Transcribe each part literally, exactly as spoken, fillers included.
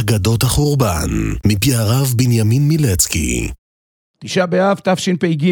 אגדות החורבן, מפי הרב בנימין מילצקי. תשעה באב תשפ"ג.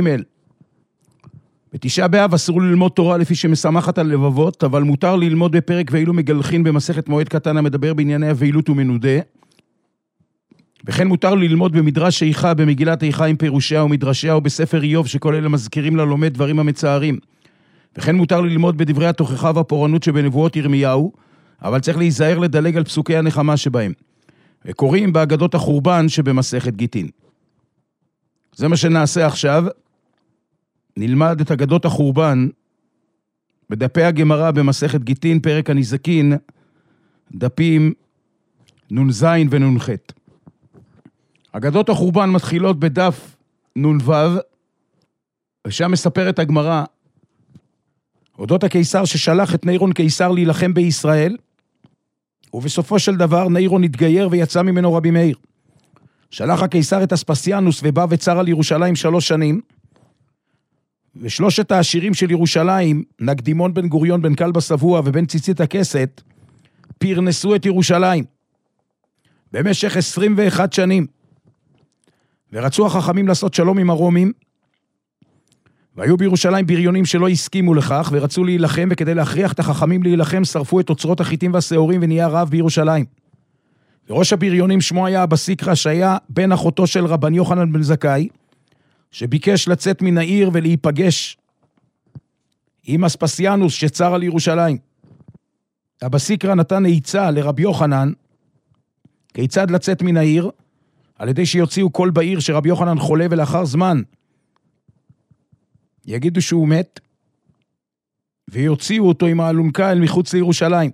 בתשעה באב אסור ללמוד תורה לפי שמשמחת על לבבות, אבל מותר ללמוד בפרק ואילו מגלחין במסכת מועד קטן המדבר בענייני הווילות ומנודה. וכן מותר ללמוד במדרש איכה במגילת איכה עם פירושיה ומדרשיה ובספר איוב שכל אלה מזכירים ללומד דברים המצערים. וכן מותר ללמוד בדברי התוכחה והפורענות שבנבואות ירמיהו, אבל צריך להיזהר לדלג על פסוקי הנחמה שבהם. וקוראים באגדות החורבן שבמסכת גיטין. זה מה שנעשה עכשיו. נלמד את אגדות החורבן בדפי הגמרא במסכת גיטין, פרק הנזקין, דפים נ"ז ונ"ח. אגדות החורבן מתחילות בדף נ"ו, ושם מספרת הגמרא אודות הקיסר ששלח את נירון קיסר להילחם בישראל, ובסופו של דבר נירון התגייר ויצא ממנו רבי מאיר. שלח הקיסר את אספסיאנוס ובא וצר על ירושלים שלוש שנים, ושלושת העשירים של ירושלים, נקדימון בן גוריון בן כלבא שבוע ובן ציצית הכסת, פרנסו את ירושלים במשך עשרים ואחת שנים, ורצו החכמים לעשות שלום עם הרומים, והיו בירושלים בריונים שלא הסכימו לכך ורצו להילחם, וכדי להכריח את החכמים להילחם שרפו את אוצרות החיטים והשעורים ונהיה רב בירושלים. וראש הבריונים שמו היה אבא סיקרא, שהיה בן אחותו של רבן יוחנן בן זכאי, שביקש לצאת מן העיר ולהיפגש עם אספסיאנוס שצר על ירושלים. אבא סיקרא נתן עצה לרבי יוחנן כיצד לצאת מן העיר, על ידי שיוציאו כל בעיר שרבי יוחנן חולה, ולאחר זמן יגידו שהוא מת, ויוציאו אותו עם האלונקה אל מחוץ לירושלים.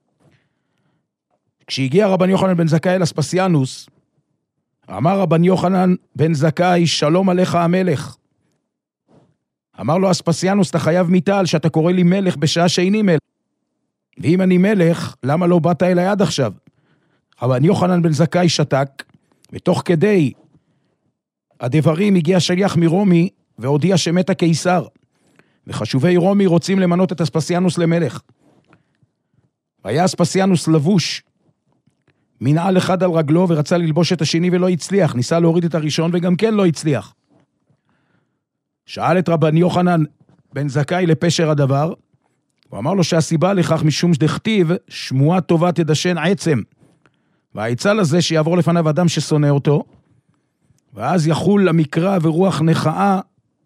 כשהגיע רבן יוחנן בן זכאי אל אספסיאנוס, אמר רבן יוחנן בן זכאי, שלום עליך המלך. אמר לו אספסיאנוס, אתה חייב מיתה על שאתה קורא לי מלך בשעה שאיני מלך. ואם אני מלך, למה לא באת אליי עד עכשיו? רבן יוחנן בן זכאי שתק, ותוך כדי הדברים הגיע שליח מרומי, והודיע שמת הקיסר, וחשובי רומי רוצים למנות את אספסיאנוס למלך. והיה אספסיאנוס לבוש מנעל אחד על רגלו, ורצה ללבוש את השני ולא הצליח, ניסה להוריד את הראשון וגם כן לא הצליח. שאל את רבן יוחנן בן זכאי לפשר הדבר, הוא אמר לו שהסיבה לכך משום שדכתיב שמועה טובה תדשן עצם, והעצה לזה שיעבור לפניו אדם ששונא אותו, ואז יחול למקרא ורוח נחאה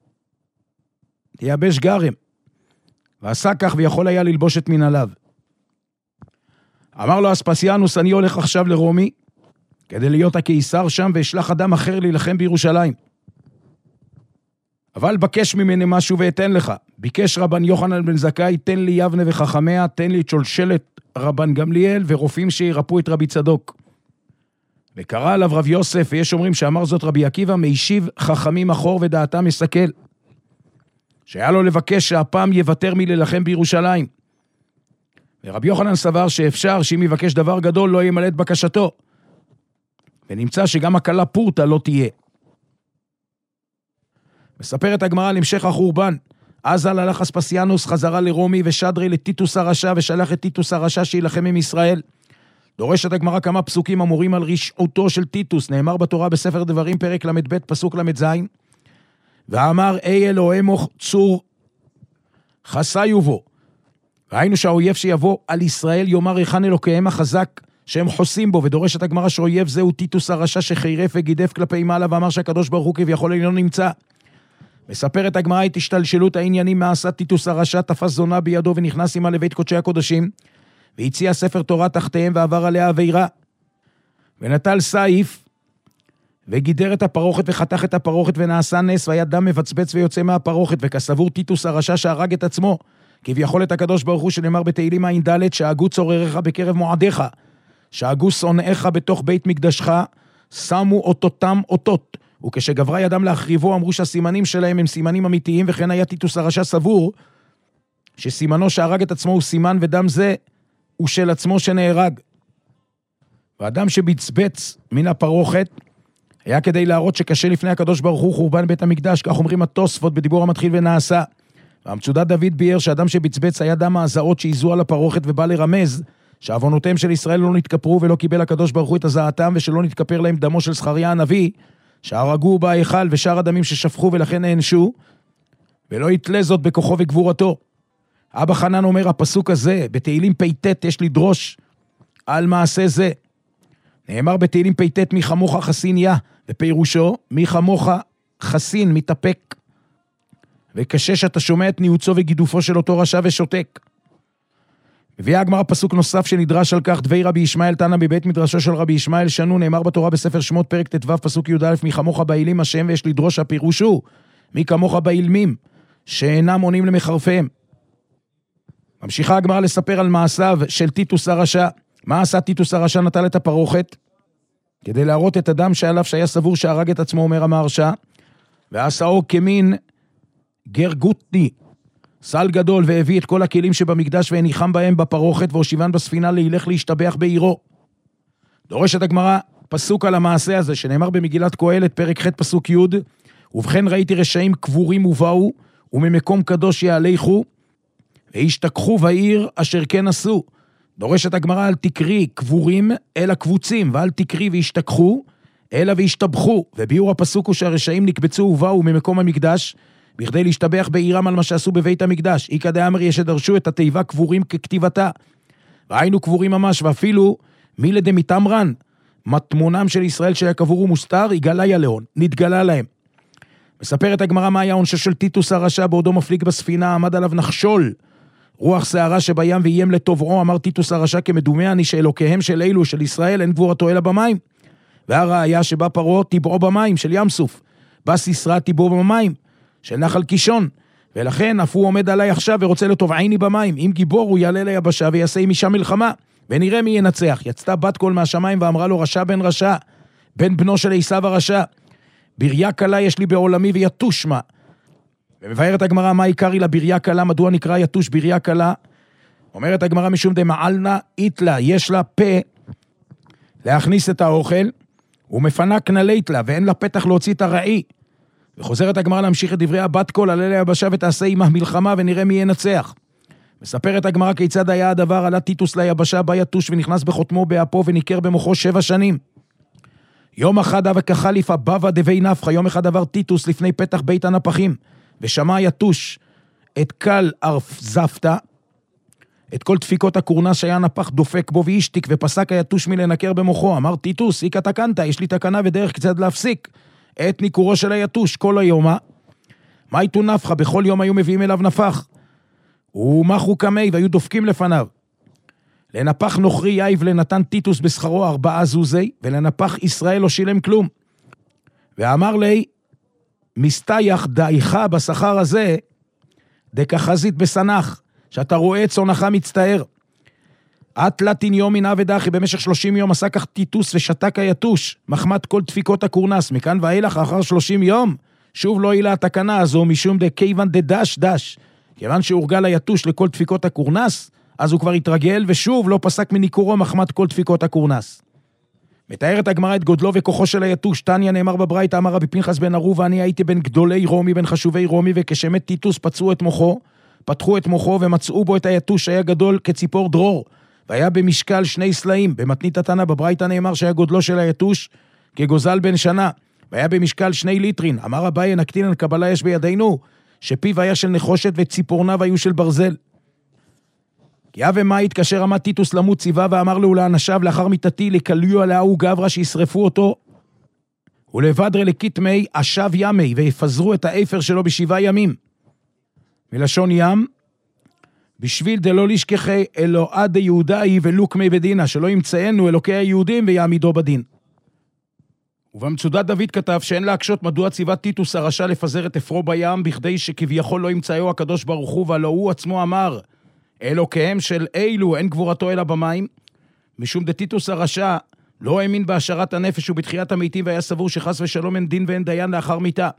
תייבש גרם, ועשה כך ויכול היה ללבוש את מנעליו. אמר לו אספסיאנוס, אני הולך עכשיו לרומי כדי להיות הקיסר שם, ואשלח אדם אחר להילחם בירושלים, אבל בקש ממני משהו ואתן לך. ביקש רבן יוחנן בן זכאי, תן לי יבנה וחכמיה, תן לי שולשלת רבן גמליאל ורופאים שירפו את רבי צדוק. וקרא עליו רב יוסף, ויש אומרים שאמר זאת רבי עקיבא, מישיב חכמים אחור ודעתם מסכל, שהיה לו לבקש שהפעם יוותר מללחם בירושלים. ורבי יוחנן סבר שאפשר שאם יבקש דבר גדול לא ימלא את בקשתו, ונמצא שגם הקלה פורטה לא תהיה. מספרת הגמרא על המשך החורבן. אז הלך אספסיאנוס חזרה לרומי ושדרי לטיטוס הרשע, ושלח את טיטוס הרשע שילחם עם ישראל. דורשת הגמרא כמה פסוקים אמורים על רשעותו של טיטוס. נאמר בתורה בספר דברים פרק למד ב' פסוק למד ז', ואמר אי אלוהימו צור חסיו בו. ראינו שהאויב שיבוא על ישראל יאמר היכן אלוקיהם החזק שהם חוסים בו. ודורשת הגמרא שאויב זהו טיטוס הרשע שחירף וגידף כלפי מעלה, ואמר שהקדוש ברוך הוא כביכול אינו נמצא. מספרת הגמרא את השתלשלות העניינים, מה עשה טיטוס הרשע, תפס זונה בידו ונכנס עמה לבית קודשי הקודשים, והציע ספר תורה תחתיהם ועבר עליה עבירה, ונטל סייף וגידר את הפרוכת וחתך את הפרוכת, ונעשה נס והיה דם מבצבץ ויוצא מהפרוכת. וכסבור טיטוס הרשע שהרג את עצמו כביכול את הקדוש ברוך הוא, שנאמר בתהילים עין ד' שהגו צורריך בקרב מועדיך, שהגו שונאיך בתוך בית מקדשך, שמו אותותם אותות, וכשגברה ידם להחריבו אמרו שהסימנים שלהם הם סימנים אמיתיים. וכן היה טיטוס הרשע סבור שסימנו שהרג את עצמו הוא סימן, ודם זה הוא של עצמו שנהרג. והאדם שבצבץ מן הפרוכת היה כדי להראות שקשה לפני הקדוש ברוך הוא חורבן בית המקדש, כך אומרים התוספות בדיבור המתחיל ונעשה. והמצודת דוד ביאר שאדם שבצבץ היה דם העזעות שעיזו על הפרוכת, ובא לרמז שעוונותיהם של ישראל לא נתכפרו ולא קיבל הקדוש ברוך הוא את הזעתם, ושלא נתכפר להם דמו של זכריה הנביא, שהרגו בהיכל ושאר הדמים ששפכו ולכן נענשו, ולא יתלה זאת בכוחו וגבורתו. אבא חנן אומר, הפסוק הזה, בתהילים פ"ט, יש לדרוש על מעשה זה. נאמר בתהילים פ"ט, מי חמוך חסין יה, ופירושו, מי חמוך חסין, מתאפק. וקשה שאתה שומע את ניעוצו וגידופו של אותו רשע ושותק. מביאה הגמרא פסוק נוסף שנדרש על כך, דבי רבי ישמעאל תנא בבית מדרשו של רבי ישמעאל שנו, נאמר בתורה בספר שמות פרק ט"ו פסוק י"א, מי כמוך באילים השם, ויש לדרוש, הפירוש הוא, מי כמוך באילמים, שאינם עונים למחרפיהם. ממשיכה הגמרא לספר על מעשיו של טיטוס הרשע. מה עשה טיטוס הרשע? נטל את הפרוכת, כדי להראות את הדם שעליו שהיה סבור שהרג את עצמו, אומר המהרשע, ועשאו כמין גרגוטני, סל גדול, והביא את כל הכלים שבמקדש והניחם בהם בפרוכת, והושיבן בספינה להילך להשתבח בעירו. דורשת הגמרא פסוק על המעשה הזה, שנאמר במגילת קהלת, פרק ח' פסוק י', ובכן ראיתי רשעים קבורים ובאו, וממקום קדוש יהלכו, והשתכחו בעיר אשר כן עשו. דורשת הגמרא, אל תקרי קבורים אלא קבוצים, ואל תקרי והשתכחו אלא והשתבחו. וביאור הפסוק הוא שהרשעים נקבצו ובאו ממקום המקדש, בכדי להשתבח בעירם על מה שעשו בבית המקדש. איקא דאמרי יש שדרשו את התיבה קבורים ככתיבתה. והיינו קבורים ממש, ואפילו מילי דמיתמרן, מתמונם של ישראל שהיה קבור ומוסתר, יגלה ילאון, נתגלה להם. מספרת הגמרא מה היה עונשו של טיטוס הרשע, בעודו מפליג בספינה, עמד עליו נחשול, רוח שערה שבים ואיים לטובעו, אמר טיטוס הרשע, כמדומה אני שאלוקיהם של אלו של ישראל אין גבורתו אלא במים. והראיה שבא פרעה טיבעו במים של ים סוף, בא סיסרא טיבעו במים של נחל קישון, ולכן אף הוא עומד עליי עכשיו ורוצה לטובעני במים. אם גיבור הוא יעלה ליבשה ויעשה משם מלחמה, ונראה מי ינצח. יצתה בת קול מהשמיים ואמרה לו, רשע בן רשע, בן בנו של עשיו הרשע, בריה קלה יש לי בעולמי ויתוש מה. ומבארת הגמרא מה עיקרי לבריה קלה, מדוע נקרא יתוש בריה קלה? אומרת הגמרא משום דמעלנה איתלה, יש לה פה להכניס את האוכל, ומפנה כנלית לה, ואין לה פתח להוציא את הרעי. וחוזרת הגמרא להמשיך את דברי הבת קול, עלה ליבשה ותעשה עמה מלחמה ונראה מי ינצח. מספרת הגמרא כיצד היה הדבר, עלה טיטוס ליבשה, בא יתוש ונכנס בחותמו באפו וניקר במוחו שבע שנים. יום אחד אבא כחליפה בבא דבי נפחה, יום אחד עבר טיטוס לפני פתח בית הנפחים, ושמע יתוש את קל ארף זפתה, את כל דפיקות הקורנס שהיה נפח דופק בו והשתיק, ופסק היתוש מלנקר במוחו. אמר טיטוס, איקא תקנת, יש לי תקנה ודרך כיצד להפסיק את ניקורו של היתוש כל היומה. מה איתו נפחה? בכל יום היו מביאים אליו נפח, ומחו קמי והיו דופקים לפניו. לנפח נוכרי יאיב לנתן טיטוס בשכרו ארבעה זוזי, ולנפח ישראל לא שילם כלום. ואמר לי, מסתייח דאיך בשכר הזה, דקחזית בסנח, שאתה רואה את צונך מצטער. אטלטין יום מן אבדחי, במשך שלושים יום עשה כך טיטוס ושתק היתוש, מחמת כל דפיקות הקורנס, מכאן ואילך אחר שלושים יום, שוב לא הילה התקנה הזו, משום דקייבן דדש דש, כיוון שהורגל היתוש לכל דפיקות הקורנס, אז הוא כבר התרגל, ושוב לא פסק מניקורו מחמת כל דפיקות הקורנס. מתארת הגמרא את גודלו וכוחו של היתוש. תניא נאמר בברייתא, אמר רבי פנחס בן ערוב, ואני הייתי בין גדולי רומי, בין חשובי רומי, וכשמת טיטוס פצעו את מוחו, פתחו את מוחו ומצאו בו את היתוש שהיה גדול כציפור דרור, והיה במשקל שני סלעים. במתנית התנא בברייתא נאמר שהיה גודלו של היתוש כגוזל בן שנה, והיה במשקל שני ליטרין. אמר אביי, נקטינן קבלה יש בידינו, שפיו היה של נחושת וציפורניו היו של ברזל. כי אב ומה התקשר עמד טיטוס למות ציווה, ואמר לו לאנשיו לאחר מיתתי לקליו עליה הוא גברה שישרפו אותו, ולבדרה לכתמי אשב ימי, ויפזרו את האפר שלו בשבעה ימים. מלשון ים, בשביל דלא לשכחי אלוהה דיהודאי ולוקמי בדינה, שלא ימצאנו אלוקי היהודים ויעמידו בדין. ובמצודת דוד כתב שאין להקשות מדוע ציווה טיטוס הרשע לפזר את אפרו בים, בכדי שכביכול לא ימצאו הקדוש ברוך הוא, ולא הוא עצמו אמר, אלוקיהם של אילו אין גבורתו אלא במים, משום דטיטוס הרשע לא האמין בהשארת הנפש ובתחיית המתים, והיה סבור שחס ושלום אין דין ואין דיין לאחר מיתה.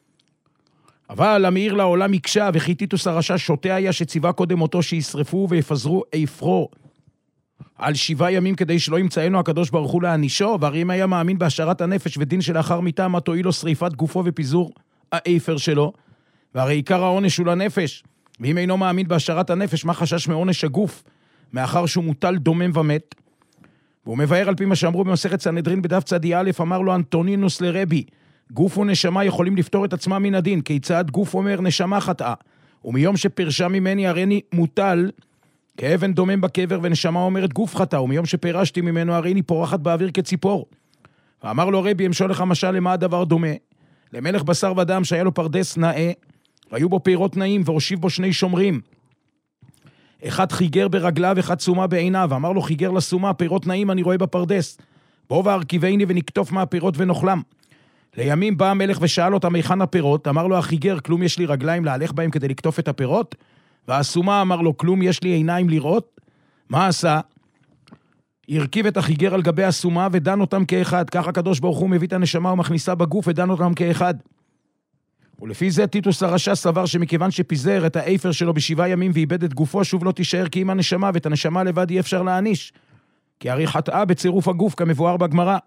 אבל המאיר לעולם יקשה, וכי טיטוס הרשע שוטה היה שציווה קודם אותו שישרפו ויפזרו אפרו על שבעה ימים, כדי שלא ימצאנו הקדוש ברוך הוא להענישו. והרי אם היה מאמין בהשארת הנפש ודין שלאחר מיתה, מה תועיל לו שריפת גופו ופיזור האפר שלו? והרי עיקר העונש הוא לנפש, ואם אינו מאמין בהשארת הנפש, מה חשש מעונש הגוף? מאחר שהוא מוטל דומם ומת. והוא מבאר על פי מה שאמרו במסכת סנהדרין בדף צדי א', אמר לו אנטונינוס לרבי, גוף ונשמה יכולים לפתור את עצמם מן הדין, כיצד גוף אומר נשמה חטאה, ומיום שפרשה ממני הריני מוטל, כאבן דומם בקבר, ונשמה אומרת גוף חטא, ומיום שפרשתי ממנו הריני פורחת באוויר כציפור. ואמר לו רבי, אמשול לך משל למה הדבר דומה? למלך בשר ודם שהיה לו פרדס נאה, והיו בו פירות נעים, והושיב בו שני שומרים. אחד חיגר ברגליו, אחד סומה בעיניו. אמר לו חיגר לסומה, פירות נעים אני רואה בפרדס. בוא והרכיבני ונקטוף מהפירות ונאכלם. לימים בא המלך ושאל אותם היכן הפירות. אמר לו החיגר, כלום יש לי רגליים להלך בהם כדי לקטוף את הפירות? והסומה אמר לו, כלום יש לי עיניים לראות? מה עשה? הרכיב את החיגר על גבי הסומה ודן אותם כאחד. כך הקדוש ברוך הוא מביא את הנשמה ומכניסה בגוף ודן אותם כאחד. ולפי זה טיטוס הרשע סבר שמכיוון שפיזר את האפר שלו בשבעה ימים ואיבד את גופו, שוב לא תישאר כי עם הנשמה, ואת הנשמה לבד אי אפשר להעניש. כי הרי חטאה בצירוף הגוף כמבואר בגמרא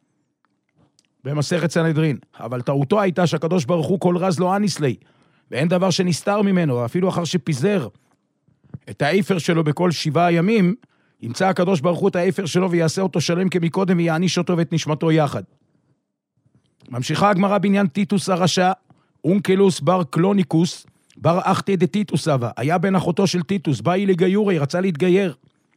במסכת סנהדרין. אבל טעותו הייתה שהקדוש ברוך הוא כל רז לא אניס לי, ואין דבר שנסתר ממנו, אפילו אחר שפיזר את האפר שלו בכל שבעה ימים, ימצא הקדוש ברוך הוא את האפר שלו ויעשה אותו שלם כמקודם ויעניש אותו ואת נשמתו יחד. ממשיכה הגמרא בעניין טיטוס הרשע, אונקלוס בר קלוניקוס, בר אחתי דטיטוס אבא, היה בן אחותו של טיטוס, באי לגיורי, רצה להתגייר.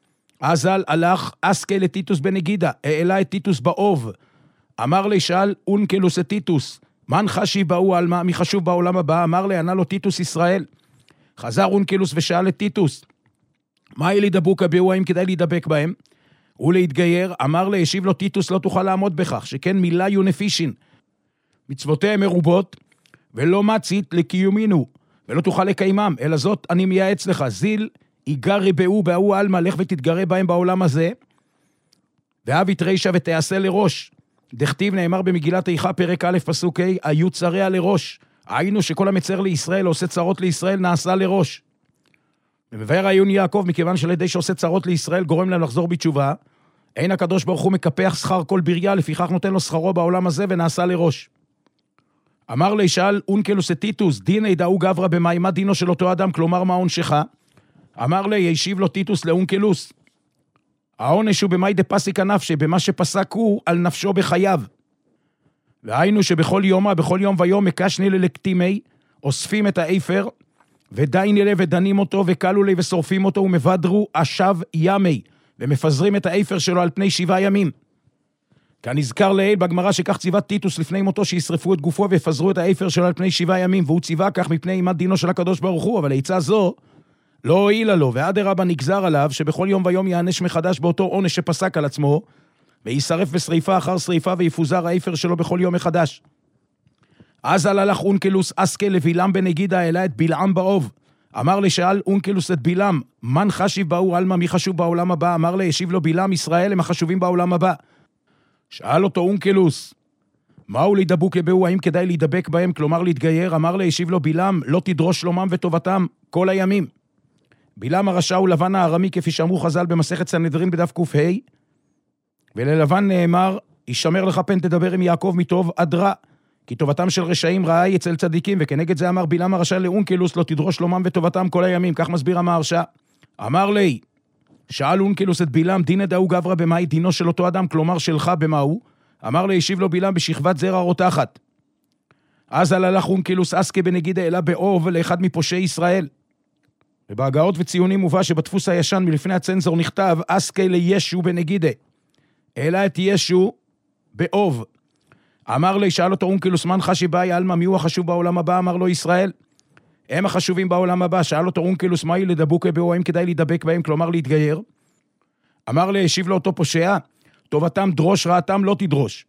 אזל הלך אסקי לטיטוס בנגידה, העלה את טיטוס באוב. אמר לי, שאל אונקלוס את טיטוס, מן חשי באו על מה, מי חשוב בעולם הבא? אמר לי, ענה לו טיטוס ישראל. חזר אונקלוס ושאל את טיטוס, מה אלי דבוקה באו, האם כדאי להידבק בהם? הוא להתגייר, אמר לי, השיב לו טיטוס, לא תוכל לעמוד בכך, שכן מילה יונפישין, מצוותיהם מרובות, ולא מצית לקיומינו, ולא תוכל לקיימם, אלא זאת אני מייעץ לך, זיל, יגרי באו, באו אלמה, לך ותתגרה בהם בעולם הזה, ואהבית רישה ותעשה לראש. דכתיב נאמר במגילת איכה פרק א' פסוק ה', היו צריה לראש, היינו שכל המצר לישראל, עושה צרות לישראל, נעשה לראש. ומבאר העיון יעקב, מכיוון שלידי שעושה צרות לישראל, גורם להם לחזור בתשובה, אין הקדוש ברוך הוא מקפח שכר כל בריה, לפיכך נותן לו שכרו בעולם הזה, ונעשה לראש. אמר לי, שאל אונקלוס את טיטוס, דין ידעו גברה במאי, מה דינו של אותו אדם, כלומר מה עונשך? אמר לי, ישיב לו טיטוס לאונקלוס, העונש הוא במאי דפסיק הנפשי, במה שפסק הוא על נפשו בחייו. והיינו שבכל יומה, בכל יום ויום, מקשני ללקטימי, אוספים את האפר, ודייני לי ודנים אותו, וקלו לי ושורפים אותו, ומבדרו אשב ימי, ומפזרים את האפר שלו על פני שבעה ימים. כאן נזכר לעיל בגמרא שכך ציווה טיטוס לפני מותו, שישרפו את גופו ויפזרו את האפר שלו על פני שבעה ימים, והוא ציווה כך מפני אימת דינו של הקדוש ברוך הוא, אבל העצה זו לא הועילה לו, ואדרבה נגזר עליו שבכל יום ויום יענש מחדש באותו עונש שפסק על עצמו, וישרף בשריפה אחר שריפה ויפוזר האפר שלו בכל יום מחדש. אז הלך אונקלוס אסקי לבילם בנגידה, העלה את בלעם באוב. אמר לי, שאל אונקלוס את בלעם, מן חשיב באו אלמה, מי חשוב בעולם הבא? אמר לי, ישיב לו בלעם, ישראל הם החשובים בעולם הבא. שאל אותו אונקלוס, מהו להידבוק באו, האם כדאי להידבק בהם, כלומר להתגייר? אמר לי, ישיב לו בלעם, לא תדרוש שלומם וטובתם כל הימים. בלעם הרשע הוא לבן הארמי, כפי שאמרו חז"ל במסכת סנהדרין בדף ק"ה, וללבן נאמר, ישמר לך פן תדבר עם יעקב מטוב עד רע, כי טובתם של רשעים רעה היא אצל צדיקים, וכנגד זה אמר בלעם הרשע לאונקלוס, לא תדרוש שלומם וטובתם כל הימים, כך מסביר המהרשע. אמר לי, שאל אונקלוס את בלעם, דין ידעו גברה במאי, דינו של אותו אדם, כלומר שלך במאו? אמר לי, השיב לו בלעם, בשכבת זרע רותחת. אז הלך אונקלוס אסקי בנגידה, אלא באוב לאחד מפושעי ישראל. ובהגאות וציונים מובא שבדפוס הישן מלפני הצנזור נכתב, אסקי לישו בנגידה, אלא את ישו באוב. אמר לי, שאל אותו אונקלוס, מן חשי באי אלמה, מי הוא החשוב בעולם הבא? אמר לו, ישראל הם החשובים בעולם הבא. שאל אותו אונקלוס, מהי לדבוקה באו, האם כדאי להידבק בהם, כלומר להתגייר? אמר לי, השיב לו אותו פושע, טובתם דרוש, רעתם לא תדרוש.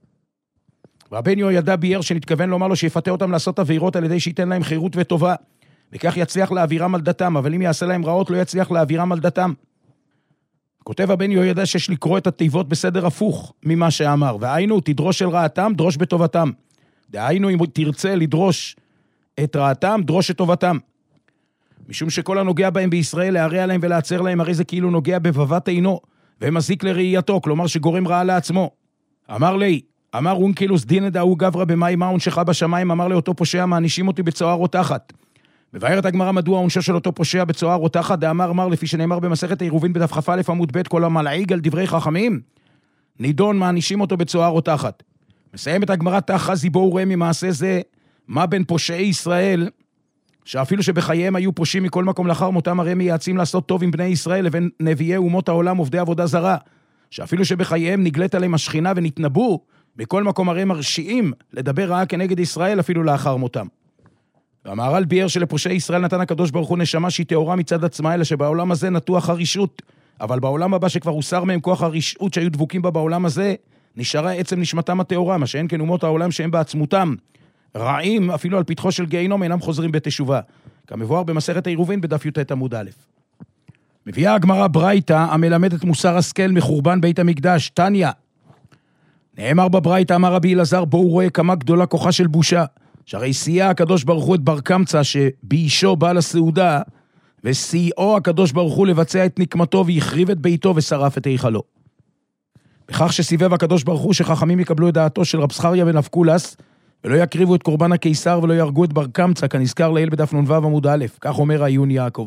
והבן יהוידע ביאר שנתכוון לומר לו שיפתה אותם לעשות עבירות על ידי שייתן להם חירות וטובה, וכך יצליח להעבירם על דתם, אבל אם יעשה להם רעות לא יצליח להעבירם על דתם. כותב הבן יהוידע שיש לקרוא את התיבות בסדר הפוך ממה שאמר, והיינו תדרוש של רעתם, דרוש בטובתם. דהיינו אם תרצה לדרוש את רעתם, דרוש את טובתם. משום שכל הנוגע בהם בישראל להרע להם ולעצר להם, הרי זה כאילו נוגע בבבת עינו, ומזיק לראייתו, כלומר שגורם רעה לעצמו. אמר לי, אמר אונקלוס, דין ידעו גברה במאי, מה עונשך בשמיים? אמר לאותו פושע, מענישים אותי בצוהר רותחת. מבארת הגמרא מדוע עונשו של אותו פושע בצוהר רותחת, דאמר מר לפי שנאמר במסכת העירובין בדף כ"א עמוד ב' כל המלעיג על דברי חכמים, נידון מענישים אותו בצוהר רותחת. מסיים את הגמרא תחזי בואו ראה ממעשה זה, מה בין פושעי ישראל, שאפילו שבחייהם היו פושעים מכל מקום לאחר מותם, הרי מייעצים לעשות טוב עם בני ישראל לבין נביאי אומות העולם עובדי עבודה זרה, שאפילו שבחייהם נגלית עליהם השכינה ונתנבאו, בכל מקום הרי מרשיעים לדבר רעה כנגד ישראל אפילו לאחר מותם. והמהר"ל ביאר שלפושעי ישראל נתן הקדוש ברוך הוא נשמה שהיא טהורה מצד עצמה, אלא שבעולם הזה נטוח הרשעות, אבל בעולם הבא שכבר הוסר מהם כוח הרשעות שהיו דבוקים בה בעולם הזה, נשארה עצם נשמתם הטהורה, מה שאין כן אומות העולם שהם בעצמותם רעים, אפילו על פתחו של גיהינום אינם חוזרים בתשובה, כמבואר במסכת העירובין בדף י"ט עמוד א'. מביאה הגמרא ברייתא המלמדת מוסר השכל מחורבן בית המקדש, תניא. נאמר בברייתא, אמר רבי אלעזר, בואו רואה כמה גדולה כוחה של בושה, שהרי סייע הקדוש ברוך הוא את בר קמצא שבאישו בא לסעודה, וסייעו הקדוש ברוך הוא לבצע את נקמתו והחריב את ביתו ושרף את היכלו. בכך שסיבב הקדוש ברוך הוא שחכמים יקבלו את דעתו של רב זכריה בן אבקולס, ולא יקריבו את קורבן הקיסר ולא יהרגו את בר קמצא, כנזכר לעיל בדף נ"ו עמוד א', כך אומר העיון יעקב.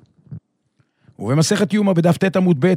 ובמסכת יומא בדף ט' עמוד ב',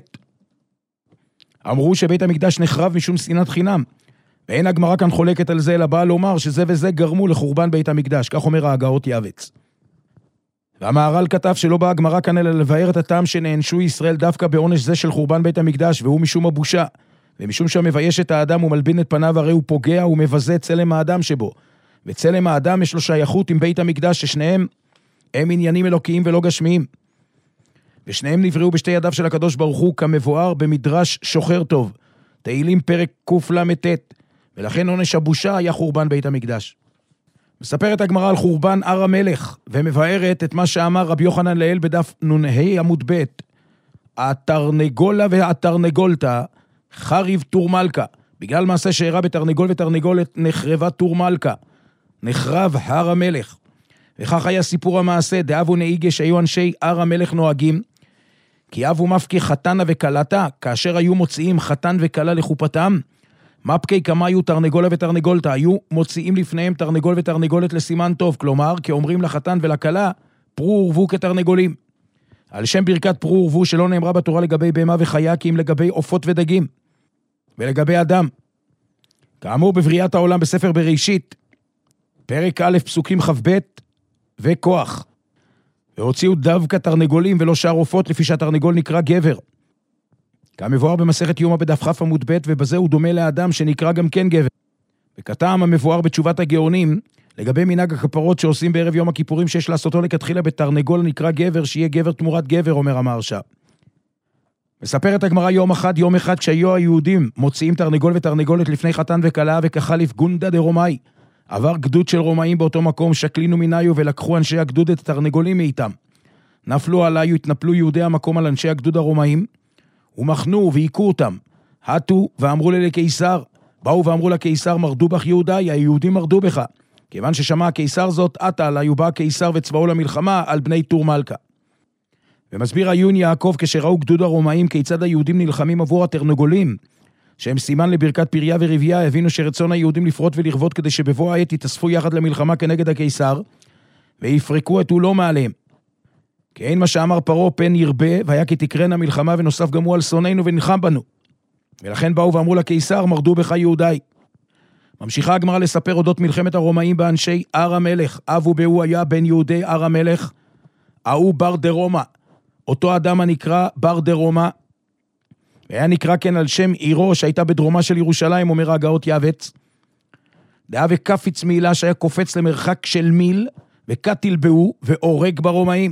אמרו שבית המקדש נחרב משום שנאת חינם, ואין הגמרא כאן חולקת על זה, אלא באה לומר שזה וזה גרמו לחורבן בית המקדש, כך אומר ההגאות יעבץ. והמהר"ל כתב שלא באה הגמרא כאן אלא לבאר את הטעם שנענשו ישראל דווקא בעונש זה של חורבן בית המקדש, והוא משום הבושה, ומשום שהמבייש את האדם ומלבין את פניו, הרי הוא פוגע ומבזה צלם האדם שבו, וצלם האדם יש לו שייכות עם בית המקדש, ששניהם הם עניינים אלוקיים ולא גשמיים, ושניהם נבראו בשתי ידיו של הקדוש ברוך הוא, כמבואר במדרש שוחר טוב, תהילים פרק קל"ט, ולכן עונש הבושה היה חורבן בית המקדש. מספרת הגמרא על חורבן הר המלך, ומבארת את מה שאמר רבי יוחנן לאל בדף נ"ה עמוד ב', התרנגולה והתרנגולתה חריב תור מלכה, בגלל מעשה שאירע בתרנגול ותרנגולת נחרבה תור מלכה, נחרב הר המלך. וכך היה סיפור המעשה, דאבו נהיגה שהיו אנשי הר המלך נוהגים, כי אבו מפקי חתנה וקלתה, כאשר היו מוציאים חתן וקלה לחופתם, מפקי כמה היו תרנגולה ותרנגולתה, היו מוציאים לפניהם תרנגול ותרנגולת לסימן טוב, כלומר, כי אומרים לחתן ולקלה, פרו ורבו כתרנגולים. על שם ברכת פרו ורבו שלא נאמרה בתורה לגבי בהמה וחיה, כי אם לגבי עופות ודגים, ולגבי אדם. כאמור בבריאת העולם בספר בראשית, פרק א' פסוקים כ"ב וכוח. והוציאו דווקא תרנגולים ולא שאר עופות, לפי שהתרנגול נקרא גבר. כמבואר במסכת יומא בדף כ' עמוד ב', ובזה הוא דומה לאדם שנקרא גם כן גבר. וכטעם המבואר בתשובת הגאונים, לגבי מנהג הכפרות שעושים בערב יום הכיפורים, שיש לעשותו לכתחילה בתרנגול נקרא גבר, שיהיה גבר תמורת גבר, אומר המהרש"א. מספרת הגמרא יום אחד, יום אחד כשהיו היהודים מוציאים תרנגול ותרנגולת לפני חתן וקלה, וכחליף גונדה דרומאי. עבר גדוד של רומאים באותו מקום, שקלינו מיניו, ולקחו אנשי הגדוד את התרנגולים מאיתם. נפלו עליו, התנפלו יהודי המקום על אנשי הגדוד הרומאים, ומחנו והיכו אותם. הטו ואמרו לי לקיסר, באו ואמרו לקיסר, מרדו בך יהודי, היהודים מרדו בך. כיוון ששמע הקיסר זאת, עתה עליו בא הקיסר וצבאו למלחמה על בני תור מלכה. ומסביר העיון יעקב, כשראו גדוד הרומאים כיצד היהודים נלחמים עבור התרנגולים, שהם סימן לברכת פריה ורבייה, הבינו שרצון היהודים לפרוט ולרבות כדי שבבוא העת יתאספו יחד למלחמה כנגד הקיסר, ויפרקו את עולו מעליהם. כי אין מה שאמר פרעה פן ירבה, והיה כי תקרנה מלחמה ונוסף גם הוא על שונאינו ונלחם בנו. ולכן באו ואמרו לקיסר, מרדו בך יהודי. ממשיכה הגמרא לספר אודות מלחמת הרומאים באנשי הר המלך. אב ובהו היה בין יהודי הר המלך, ההוא בר דרומא, אותו אדם הנקרא בר דרומא, והיה נקרא כן על שם עירו שהייתה בדרומה של ירושלים, אומר ההגאות יעבץ. דאה וקפיץ מילה שהיה קופץ למרחק של מיל, וקטיל בהו והורג ברומאים.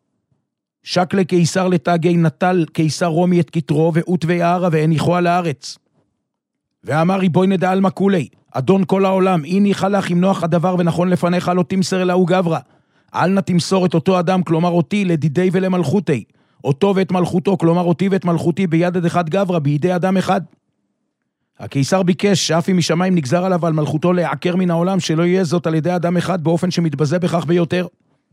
שק לקיסר לתגי, נטל קיסר רומי את כתרו ואות ויערה והניחו על הארץ. ואמר ריבוי נדע על מקולי, אדון כל העולם, איני חלך אם נוח הדבר ונכון לפניך, לא תמסר אלהו גברה. אל נא תמסור את אותו אדם, כלומר אותי, לדידי ולמלכותי. אותו ואת מלכותו, כלומר אותי ואת מלכותי ביד אחד גברה, בידי אדם אחד. הקיסר ביקש שאף אם משמיים נגזר עליו על מלכותו להעקר מן העולם, שלא יהיה זאת על ידי אדם אחד באופן שמתבזה בכך ביותר.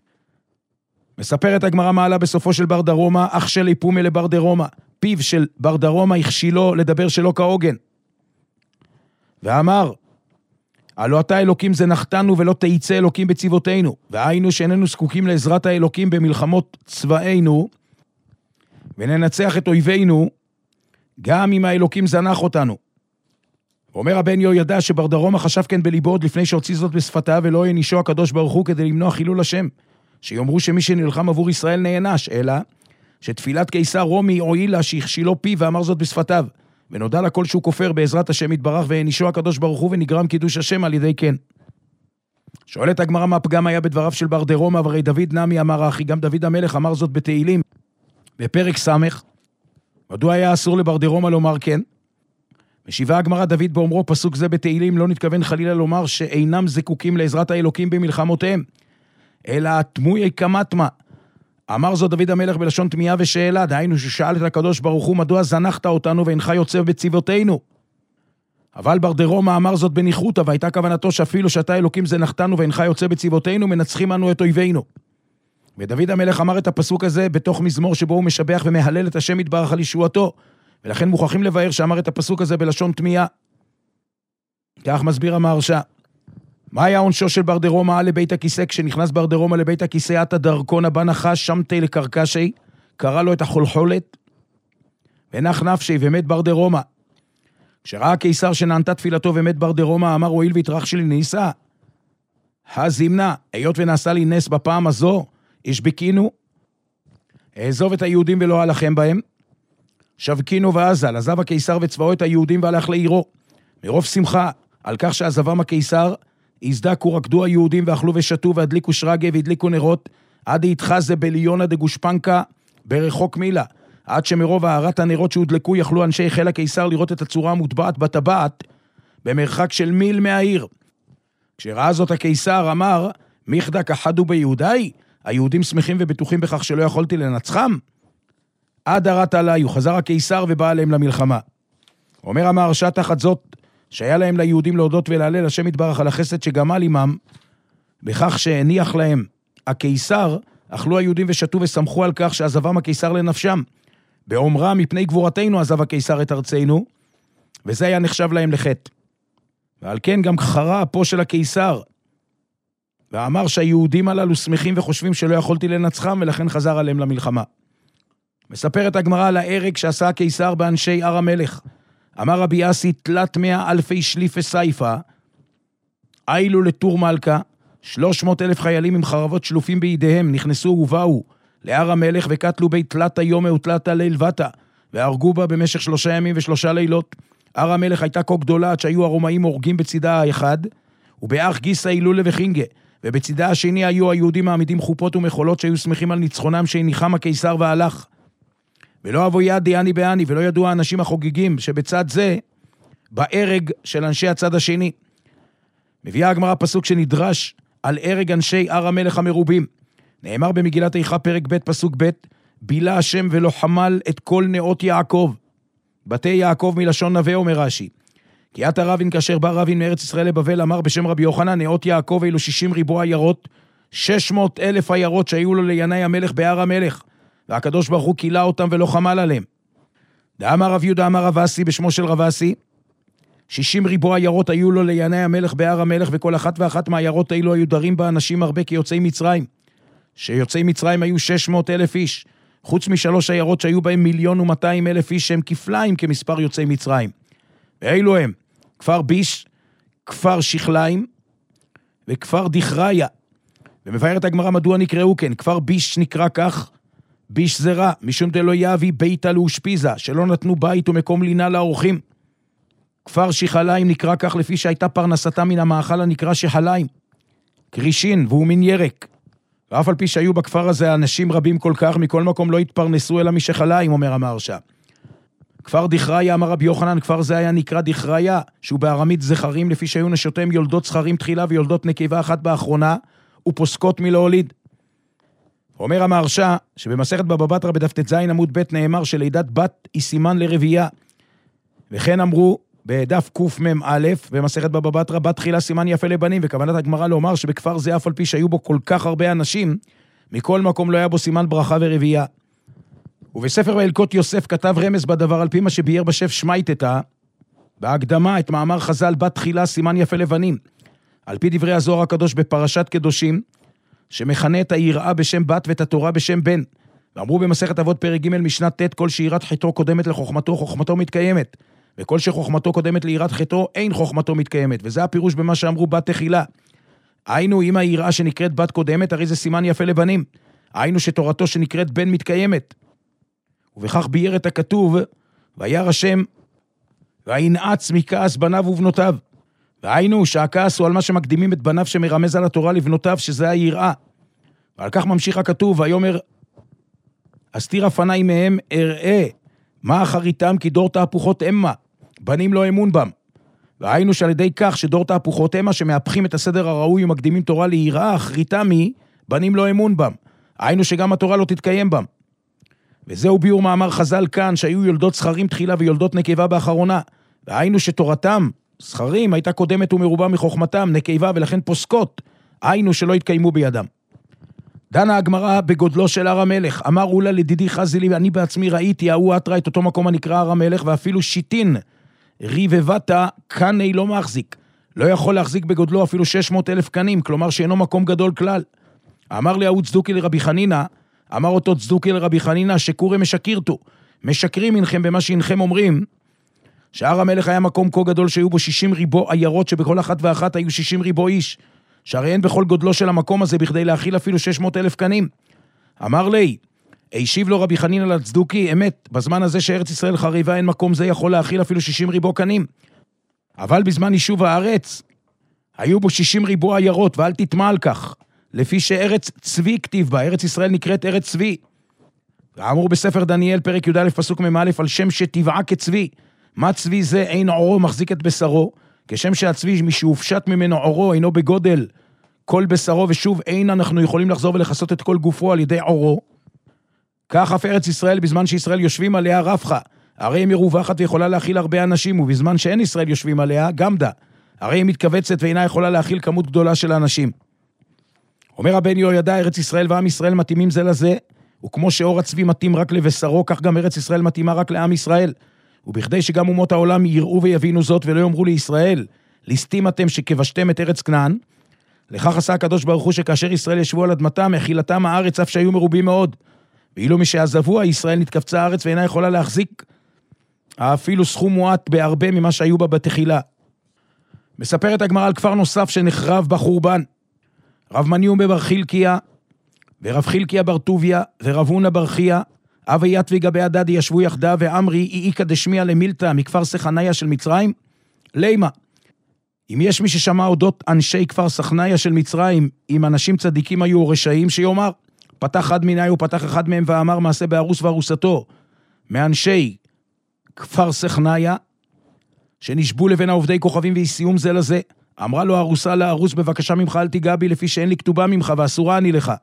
מספרת הגמרא מעלה בסופו של בר דרומא, אח של איפומי לבר דרומא, פיו של בר דרומא הכשילו לדבר שלא כהוגן. ואמר, הלא אתה אלוקים זנחתנו ולא תייצא אלוקים בצבאותינו, והיינו שאיננו זקוקים לעזרת האלוקים במלחמות צבאינו, וננצח את אויבינו, גם אם האלוקים זנח אותנו. אומר הבן יהוידע שברדרומה חשב כן בליבו עוד לפני שהוציא זאת בשפתיו, ולא ינישו הקדוש ברוך הוא כדי למנוע חילול השם, שיאמרו שמי שנלחם עבור ישראל נענש, אלא שתפילת קיסר רומי הועילה שהכשילו פי ואמר זאת בשפתיו, ונודע לכל שהוא כופר בעזרת השם יתברך והענישו הקדוש ברוך הוא, ונגרם קידוש השם על ידי כן. שואלת הגמרא מה פגם היה בדבריו של ברדרומה, והרי דוד נמי אמר אחי, גם דוד המלך אמר זאת בתהילים בפרק סמך. מדוע היה אסור לברדרומה לומר כן? משיבה הגמרא דוד באומרו פסוק זה בתהילים לא נתכוון חלילה לומר שאינם זקוקים לעזרת האלוקים במלחמותיהם, אלא תמויי כמתמה. אמר זאת דוד המלך בלשון תמיהה ושאלה, דהיינו ששאל את הקדוש ברוך הוא מדוע זנחת אותנו ואינך יוצא בצבאותינו. אבל ברדרומה אמר זאת בניחותא, והייתה כוונתו שאפילו שאתה אלוקים זנחתנו ואינך יוצא בצבאותינו, מנצחים אנו את אויבינו. ודוד המלך אמר את הפסוק הזה בתוך מזמור שבו הוא משבח ומהלל את השם יתברך על ישועתו, ולכן מוכרחים לבאר שאמר את הפסוק הזה בלשון תמיהה. כך מסביר המהרש"א. מה היה עונשו של ברדרומה לבית הכיסא? כשנכנס ברדרומה לבית הכיסא עתה דרכון הבא נחש שמתי לקרקשי, קרא לו את החולחולת ונח נפשי ומת ברדרומה. כשראה הקיסר שנענתה תפילתו ומת ברדרומה, אמר הואיל ויתרח שלי ניסה הזימנה, היות ונעשה לי נס בפעם הזו, השבקינו, העזוב את היהודים ולא הלחם בהם, שבקינו ועזל, עזב הקיסר וצבאו את היהודים והלך לעירו. מרוב שמחה על כך שעזבם הקיסר, הזדקו רקדו היהודים ואכלו ושתו והדליקו שרגה והדליקו נרות, עד יתחזה בליונה דגושפנקה ברחוק מילה, עד שמרוב הערת הנרות שהודלקו יכלו אנשי חיל הקיסר לראות את הצורה המוטבעת בטבעת במרחק של מיל מהעיר. כשראה זאת הקיסר אמר, מיכדה כחדו ביהודי, היהודים שמחים ובטוחים בכך שלא יכולתי לנצחם. עד הרת עליי, הוא חזר הקיסר ובא עליהם למלחמה. אומר המהרש"א תחת זאת, שהיה להם ליהודים להודות ולהלל השם יתברך על החסד שגמל עמם, בכך שהניח להם הקיסר, אכלו היהודים ושתו ושמחו על כך שעזבם הקיסר לנפשם. באומרם מפני גבורתנו עזב הקיסר את ארצנו, וזה היה נחשב להם לחטא. ועל כן גם חרה אפו של הקיסר, ואמר שהיהודים הללו שמחים וחושבים שלא יכולתי לנצחם, ולכן חזר עליהם למלחמה. מספרת הגמרא על ההרג שעשה הקיסר באנשי הר המלך. אמר רבי אסי, תלת מאה אלפי שליפי סייפה, איילו לטור מלכה, שלוש מאות אלף חיילים עם חרבות שלופים בידיהם, נכנסו ובאו להר המלך וקטלו בי תלת היום ותלת הליל ותה, והרגו בה במשך שלושה ימים ושלושה לילות. הר המלך הייתה כה גדולה עד שהיו הרומאים הורגים בצידה האחד, ובאח גיסא אילולה וחינגה, ובצידה השני היו היהודים מעמידים חופות ומחולות שהיו שמחים על ניצחונם שהניחם הקיסר והלך. ולא אבו יד דיאני בעני, ולא ידעו האנשים החוגגים שבצד זה בהרג של אנשי הצד השני. מביאה הגמרא פסוק שנדרש על הרג אנשי הר המלך המרובים. נאמר במגילת איכה פרק ב' פסוק ב', בילה השם ולא חמל את כל נאות יעקב. בתי יעקב מלשון נווה אומר רש"י. כי עת הרבין כאשר בא רבין מארץ ישראל לבבל אמר בשם רבי יוחנן, נאות יעקב אילו שישים ריבוע עיירות, שש מאות אלף עיירות שהיו לו לינאי המלך בהר המלך, והקדוש ברוך הוא קילה אותם ולא חמל עליהם. דאמר רב יהודה אמר רב אסי בשמו של רב אסי, שישים ריבוע עיירות היו לו לינאי המלך בהר המלך, וכל אחת ואחת מהעיירות האלו היו דרים בה אנשים הרבה כיוצאי מצרים, שיוצאי מצרים היו שש מאות אלף איש, חוץ משלוש עיירות שהיו בהם מיליון ומאתיים אלף איש שהם כפליים כמספר יוצאי מצרים. ואלו הם כפר ביש, כפר שכליים וכפר דכריה. ומבארת הגמרא מדוע נקראו כן. כפר ביש נקרא כך, ביש זה רע, משום דלא יביא ביתה לאושפיזה, שלא נתנו בית ומקום לינה לאורחים. כפר שכליים נקרא כך לפי שהייתה פרנסתה מן המאכל הנקרא שכליים, קרישין והוא מן ירק. ואף על פי שהיו בכפר הזה אנשים רבים כל כך, מכל מקום לא התפרנסו אלא משכליים, אומר המהרש"א. כפר דכריה, אמר רבי יוחנן, כפר זה היה נקרא דכריה, שהוא בארמית זכרים, לפי שהיו נשותיהם יולדות זכרים תחילה ויולדות נקבה אחת באחרונה, ופוסקות מלהוליד. אומר המהרש"א, שבמסכת בבא בתרא בדף ט"ז עמוד ב' נאמר שלידת בת היא סימן לרבייה. וכן אמרו בדף קמ"א במסכת בבא בתרא, בת תחילה סימן יפה לבנים, וכוונת הגמרא לומר שבכפר זה אף על פי שהיו בו כל כך הרבה אנשים, מכל מקום לא היה בו סימן ברכה ורבייה. ובספר בהלכות יוסף כתב רמז בדבר על פי מה שביאר בשף שמייטתא, בהקדמה את מאמר חז"ל בת תחילה סימן יפה לבנים. על פי דברי הזוהר הקדוש בפרשת קדושים, שמכנה את היראה בשם בת ואת התורה בשם בן. ואמרו במסכת אבות פרק ג' משנת ט', כל שיראת חטאו קודמת לחוכמתו, חוכמתו מתקיימת. וכל שחוכמתו קודמת ליראת חטאו, אין חוכמתו מתקיימת. וזה הפירוש במה שאמרו בת תחילה. היינו, אם היראה שנקראת בת קודמת, הרי זה סימן יפה לבנים. היינו שתורתו שנקראת בן מתקיימת. ובכך בייר את הכתוב, וירא השם, וינעץ מכעס בניו ובנותיו. והיינו שהכעס הוא על מה שמקדימים את בניו שמרמז על התורה לבנותיו, שזה היראה. ועל כך ממשיך הכתוב, ויאמר, אסתיר הפני מהם אראה, מה אחריתם כי דור תהפוכות המה, בנים לא אמון בם. והיינו שעל ידי כך שדור תהפוכות המה, שמהפכים את הסדר הראוי ומקדימים תורה ליראה, אחריתם היא, בנים לא אמון בם. היינו שגם התורה לא תתקיים בם. וזהו ביור מאמר חז"ל כאן, שהיו יולדות זכרים תחילה ויולדות נקבה באחרונה. והיינו שתורתם, זכרים, הייתה קודמת ומרובה מחוכמתם, נקבה ולכן פוסקות, היינו שלא התקיימו בידם. דנה הגמרא בגודלו של הר המלך, אמר אולה לדידי חזילי, ואני בעצמי ראיתי, ההוא אתרה את אותו מקום הנקרא הר המלך, ואפילו שיטין, ריבבתה, קני לא מחזיק, לא יכול להחזיק בגודלו אפילו שש מאות אלף קנים, כלומר שאינו מקום גדול כלל. אמר לי ההוא צדוקי לרבי חנינה, אמר אותו צדוקי לרבי חנינה, שקורי משקירתו, משקרים אינכם במה שאינכם אומרים, שהר המלך היה מקום כה גדול שהיו בו שישים ריבו עיירות, שבכל אחת ואחת היו שישים ריבו איש, שהרי אין בכל גודלו של המקום הזה בכדי להכיל אפילו שש מאות אלף קנים. אמר לי, הישיב לו רבי חנינא לצדוקי, אמת, בזמן הזה שארץ ישראל חריבה אין מקום זה יכול להכיל אפילו שישים ריבו קנים. אבל בזמן יישוב הארץ, היו בו שישים ריבו עיירות, ואל תטמע על כך, לפי שארץ צבי כתיב בה, ארץ ישראל נקראת ארץ צבי. ואמרו בספר דניאל פרק י"א פסוק מ"א, על שם שטבעה כצבי. מה צבי זה? אין עורו מחזיק את בשרו, כשם שהצבי משהופשט ממנו עורו אינו בגודל כל בשרו, ושוב אין אנחנו יכולים לחזור ולחסות את כל גופו על ידי עורו. כך אף ארץ ישראל בזמן שישראל יושבים עליה רפחה, הרי היא מרווחת ויכולה להכיל הרבה אנשים, ובזמן שאין ישראל יושבים עליה גמדה, הרי היא מתכווצת ואינה יכולה להכיל כמות גדולה של האנשים. אומר הבן יהוידע, ארץ ישראל ועם ישראל מתאימים זה לזה, וכמו שאור הצבי מתאים רק לבשרו, כך גם ארץ ישראל מתאימה רק לעם ישראל. ובכדי שגם אומות העולם יראו ויבינו זאת ולא יאמרו לישראל, ליסטים אתם שכבשתם את ארץ כנען, לכך עשה הקדוש ברוך הוא שכאשר ישראל ישבו על אדמתם, החילתם הארץ אף שהיו מרובים מאוד. ואילו משעזבוה, ישראל נתכווצה הארץ ואינה יכולה להחזיק אפילו סכום מועט בהרבה ממה שהיו בה בתחילה. מספרת הגמרא על כפר נוסף שנחרב בחורבן. רב מניום בבר חילקיה, ורב חילקיה בר טוביה, ורב הונא בר חייא, אבי יתבי גבי הדדי ישבו יחדה, ואמרי איקא דשמיע למילתא מכפר סחניה של מצרים, לימה. אם יש מי ששמע אודות אנשי כפר סחניה של מצרים, אם אנשים צדיקים היו או רשעים, שיאמר, פתח אחד מיני ופתח אחד מהם ואמר מעשה בארוס וארוסתו, מאנשי כפר סחניה, שנשבו לבין העובדי כוכבים והסיום זה לזה, אמרה לו ארוסה לארוס, בבקשה ממך אל תיגע בי, לפי שאין לי כתובה ממך ואסורה אני לך.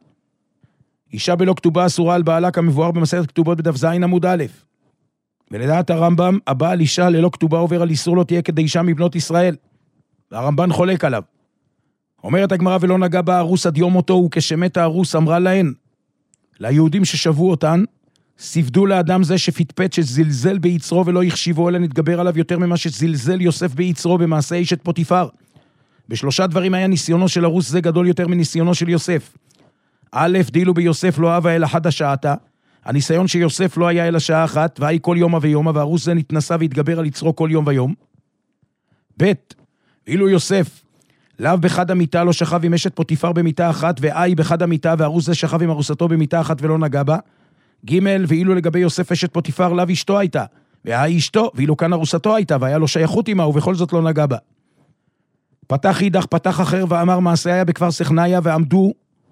אישה בלא כתובה אסורה על בעלה, כמבואר במסכת כתובות בדף זין עמוד א'. ולדעת הרמב"ם, הבעל אישה ללא כתובה עובר על איסור לא תהיה כדי אישה מבנות ישראל. והרמב"ן חולק עליו. אומרת הגמרא, ולא נגע בה ארוס עד יום מותו, וכשמת הארוס אמרה להן, ליהודים ששבו אותן, ספדו לאדם זה שפטפט שזלזל ביצרו ולא יחשיבו, אלא נתגבר עליו יותר ממה שזלזל יוסף ביצרו במעשה אשת פוטיפר. בשלושה דברים היה ניסיונו של ארוס זה גדול יותר מניסיונו של יוסף. א', דילו ביוסף לא אהבה אלא חד השעתה, הניסיון שיוסף לא היה אלא שעה אחת, והי כל יומה ויומה, וארוס זה נתנסה והתגבר על יצרו כל יום ויום. ב', אילו יוסף, לאו בחד המיטה לא שכב עם אשת פוטיפר במיטה אחת, ואי בחד המיטה, וארוס זה שכב עם ארוסתו במיטה אחת ולא נגע בה. ג', ואילו לגבי יוסף אשת פוטיפר, לאו אשתו הייתה, והי אשתו, ואילו כאן ארוסתו הייתה, והיה לו שייכות עמה, ובכל זאת לא נגע בה. פתח אידך, פתח אחר, ואמר מעשה היה בכפר סחניה, ועמדו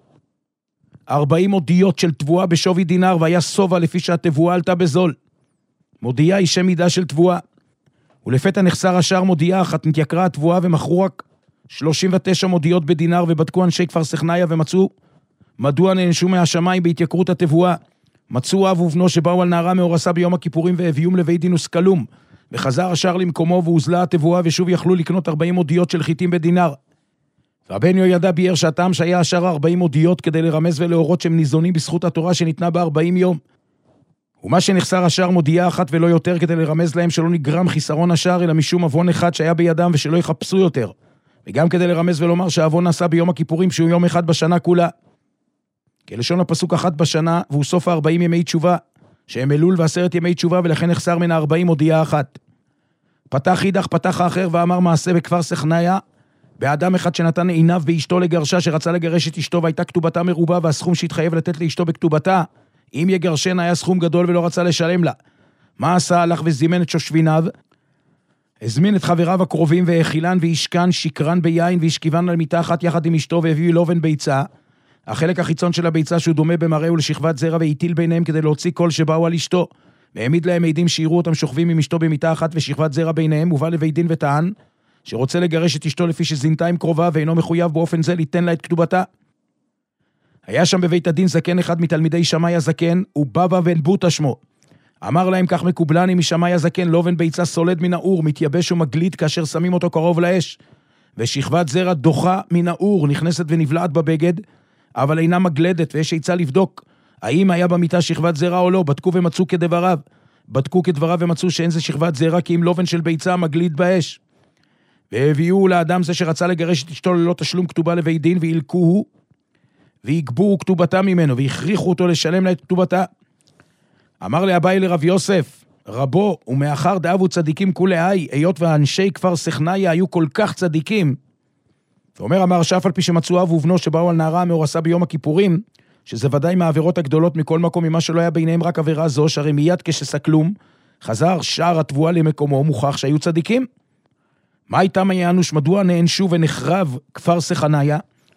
ארבעים מודיות של תבואה בשווי דינר, והיה סובה לפי שהתבואה עלתה בזול. מודיעה היא שם מידה של תבואה. ולפתע נחסר השאר מודיעה אחת, נתייקרה התבואה ומכרו רק שלושים ותשע מודיות בדינר, ובדקו אנשי כפר סחניה ומצאו מדוע נענשו מהשמיים בהתייקרות התבואה. מצאו אב ובנו שבאו על נערה מאורסה ביום הכיפורים והביאום לבית דין וסקלום, וחזר השאר למקומו והוזלה התבואה, ושוב יכלו לקנות ארבעים מודיות של חיטים בדינר. רבן יהוידע ביאר שהטעם שהיה השאר ארבעים מודיות כדי לרמז ולהורות שהם ניזונים בזכות התורה שניתנה ב-ארבעים יום. ומה שנחסר השאר מודיעה אחת ולא יותר כדי לרמז להם שלא נגרם חיסרון השאר, אלא משום אבון אחד שהיה בידם ושלא יחפשו יותר. וגם כדי לרמז ולומר שהאבון נעשה ביום הכיפורים, שהוא יום אחד בשנה כולה. כלשון הפסוק אחת בשנה, והוא סוף ה-ארבעים ימי תשובה, שהם אלול ועשרת ימי תשובה, ולכן נחסר מן ה-ארבעים הודיעה אחת. פתח חידך, פתח האחר, ואמר מעשה בכפר סכניה, באדם אחד שנתן עיניו באשתו לגרשה, שרצה לגרש את אשתו, והייתה כתובתה מרובה, והסכום שהתחייב לתת לאשתו בכתובתה, אם יגרשן היה סכום גדול ולא רצה לשלם לה. מה עשה? הלך וזימן את שושביניו, הזמין את חבריו הקרובים, והאכילן וישכן, שקרן ביין, וישכיבן על מיטה אחת יחד עם אשתו, והביאו לובן ביצה. החלק החיצון של הביצה שהוא דומה במראה ולשכבת זרע, והטיל ביניהם כדי להוציא כל שבאו על אשתו. והעמיד להם עדים שיראו אותם שוכבים עם אשתו במיטה אחת ושכבת זרע ביניהם, ובא לבית דין וטען, שרוצה לגרש את אשתו לפי שזינתה עם קרובה, ואינו מחויב באופן זה ליתן לה את כתובתה. היה שם בבית הדין זקן אחד מתלמידי שמאי הזקן, ובבא בן בוטה שמו. אמר להם כך מקובלני משמאי הזקן, לובן ביצה סולד מן האור, מתייבש ומגליד כאשר שמים אותו קרוב לאש, ושכבת זרע דוחה מן האור, נכנסת ונבלעת בבגד, אבל אינה מגלדת, ויש עצה לבדוק, האם היה במיטה שכבת זרע או לא. בדקו ומצאו כדבריו, בדקו כדבריו ומצאו שאין זה שכבת זרע, כי אם לובן של ביצה מגליד באש. והביאו לאדם זה שרצה לגרש את אשתו ללא תשלום כתובה לבית דין, וילקוהו, ויגבו כתובתה ממנו, והכריחו אותו לשלם לה את כתובתה. אמר לאביי לרב יוסף, רבו, ומאחר דאבו צדיקים כולי היי, היות והאנשי כפר סכניה היו כל כך צדיקים, ואומר אמר שאף על פי שמצאו אב ובנו שבאו על נערה המאורסה ביום הכיפורים, שזה ודאי מהעבירות הגדולות מכל מקום, ממה שלא היה ביניהם רק עבירה זו, שהרי מיד כשסקלום, חזר שער התבואה למקומו, מוכח שהיו צדיקים. מה הייתה מיינוש, מדוע נענשו ונחרב כפר סכניה?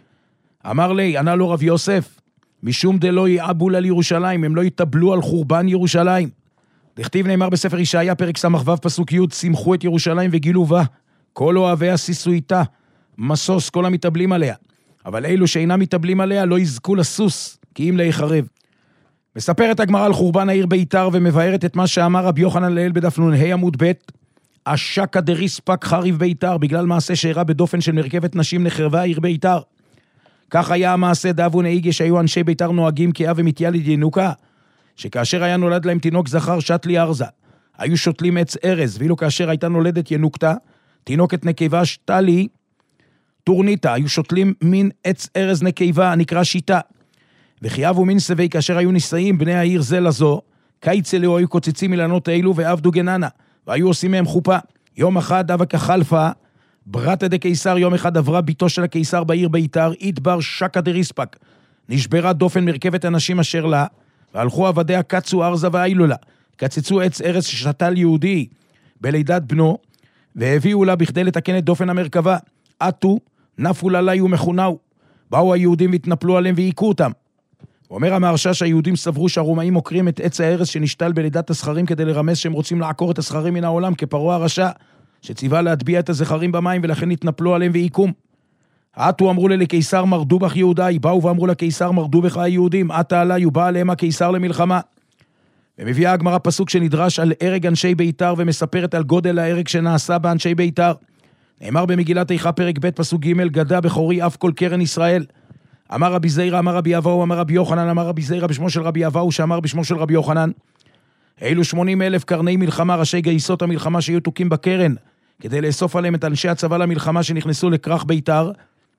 אמר לי, ענה לו רב יוסף, משום דלא יעבול על ירושלים, הם לא יתאבלו על חורבן ירושלים. דכתיב נאמר בספר ישעיה, פרק סמ"ו פסוק י', שמחו את ירושלים וגילו בה, כל אוהביה שישו איתה, מסוס כל המתאבלים עליה. אבל אלו שאינם מתאבלים עליה לא יזכו לסוס, כי אם להיחרב. מספרת הגמרא על חורבן העיר ביתר, ומבארת את מה שאמר רבי יוחנן לאל בדף נ"ה עמוד ב', השקה דריספק חריב ביתר, בגלל מעשה שאירע בדופן של מרכבת נשים נחרבה העיר ביתר. כך היה המעשה דאבו נהיגה, שהיו אנשי ביתר נוהגים כאב ומתיילד ינוקה, שכאשר היה נולד להם תינוק זכר שתלי ארזה, היו שותלים עץ ארז, ואילו כאשר הייתה נולדת ינוקתה, תינוקת נקבה שתלי טורניטה, היו שותלים מין עץ ארז נקבה, נקרא שיטה. וחייבו מין סבי, כאשר היו נישאים בני העיר זה לזו, קיצלו היו קוצצים מלנות האלו ועבדו גננה, והיו עושים מהם חופה. יום אחד אבא כחלפה, ברטה דה קיסר, יום אחד עברה ביתו של הקיסר בעיר ביתר, איתבר שקה דריספק, נשברה דופן מרכבת אנשים אשר לה, והלכו עבדיה קצו ארזה ואילו לה, קצצו עץ ארז ששתל יהודי בלידת בנו, והביאו לה בכדי לתקן את דופן המרכבה. עטו, נפו ללי ומכונאו. באו היהודים והתנפלו עליהם והעיקו אותם. אומר המהרש"א שהיהודים סברו שהרומאים מוקרים את עץ הארז שנשתל בלידת הזכרים כדי לרמז שהם רוצים לעקור את הזכרים מן העולם, כפרעה הרשע, שציווה להטביע את הזכרים במים, ולכן התנפלו עליהם והעיקום. עטו אמרו לי לקיסר מרדו בך יהודי, באו ואמרו לקיסר מרדו בך היהודים, עטה עלי ובא עליהם הקיסר למלחמה. ומביאה הגמרא פסוק שנדרש על הרג אנשי ביתר, ומספרת על גודל ההרג שנעשה באנשי ביתר. נאמר במגילת איכה פרק ב' פסוק ג', גדע בכורי אף כל קרן ישראל. אמר רבי זיירא, אמר רבי אבאו, אמר רבי יוחנן, אמר רבי זיירא בשמו של רבי אבאו, שאמר בשמו של רבי יוחנן, אילו שמונים אלף קרני מלחמה, ראשי גייסות המלחמה שהיו תוקים בקרן, כדי לאסוף עליהם את אנשי הצבא למלחמה שנכנסו לכרך ביתר,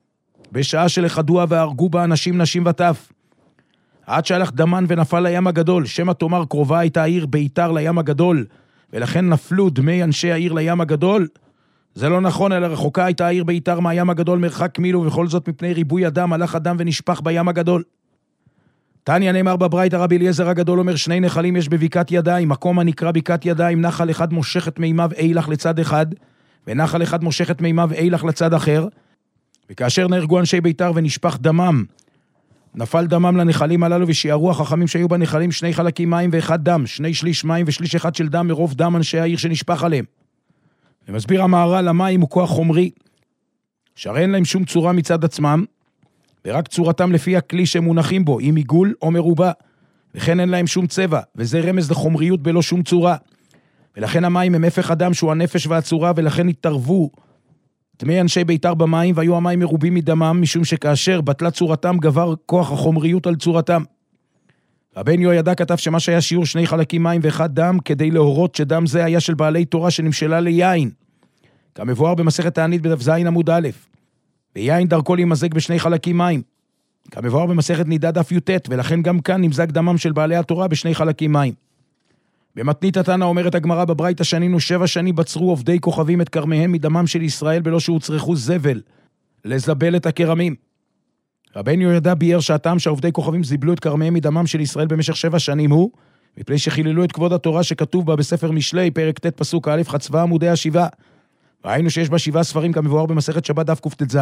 בשעה שלחדוה והרגו בה אנשים, נשים וטף. עד שהלך דמן ונפל לים הגדול, שמה תאמר קרובה הייתה העיר ביתר לים הגדול, ולכן נפלו דמי אנשי העיר לים הגדול. זה לא נכון, אלא רחוקה הייתה העיר ביתר מהים הגדול מרחק מילו, ובכל זאת מפני ריבוי אדם הלך אדם ונשפך בים הגדול. תניא נאמר בברייתא, רבי אליעזר הגדול אומר, שני נחלים יש בבקעת ידיים, מקום הנקרא בקעת ידיים, נחל אחד מושך את מימיו אילך לצד אחד, ונחל אחד מושך את מימיו אילך לצד אחר, וכאשר נהרגו אנשי ביתר ונשפך דמם, נפל דמם לנחלים הללו, ושיערו החכמים שהיו בנחלים שני חלקים מים ואחד דם, שני שליש מים ושליש אחד של דם מרוב דם אנשי העיר שנשפך עליהם. ומסביר המהר"ל, המים הוא כוח חומרי, שהרי אין להם שום צורה מצד עצמם, ורק צורתם לפי הכלי שמונחים בו, אם עיגול או מרובע, וכן אין להם שום צבע, וזה רמז לחומריות בלא שום צורה. ולכן המים הם הפך אדם שהוא הנפש והצורה, ולכן התערבו דמי אנשי ביתר במים, והיו המים מרובים מדמם, משום שכאשר בטלה צורתם גבר כוח החומריות על צורתם. רבן יהוידע כתב שמה שהיה שיעור שני חלקים מים ואחד דם, כדי להורות שדם זה היה של בעלי תורה שנמשלה ליין, כמבואר במסכת תענית בדף ז עמוד א'. ויין דרכו להימזג בשני חלקים מים. כמבואר במסכת נידה דף י"ט, ולכן גם כאן נמזג דמם של בעלי התורה בשני חלקים מים. במתנית התנא אומרת הגמרא בברייתא שנינו שבע שנים בצרו עובדי כוכבים את כרמיהם מדמם של ישראל בלא שהוצרכו זבל, לזבל את הכרמים. רבנו יהודה ביאר שהטעם שהעובדי כוכבים זיבלו את כרמיהם מדמם של ישראל במשך שבע שנים הוא, מפני שחיללו את כבוד התורה שכתוב בה בספר משלי, פרק ט' פסוק א', חצבה עמודי השבעה. ראינו שיש בה שבעה ספרים כמבואר במסכת שבת דף קט"ז,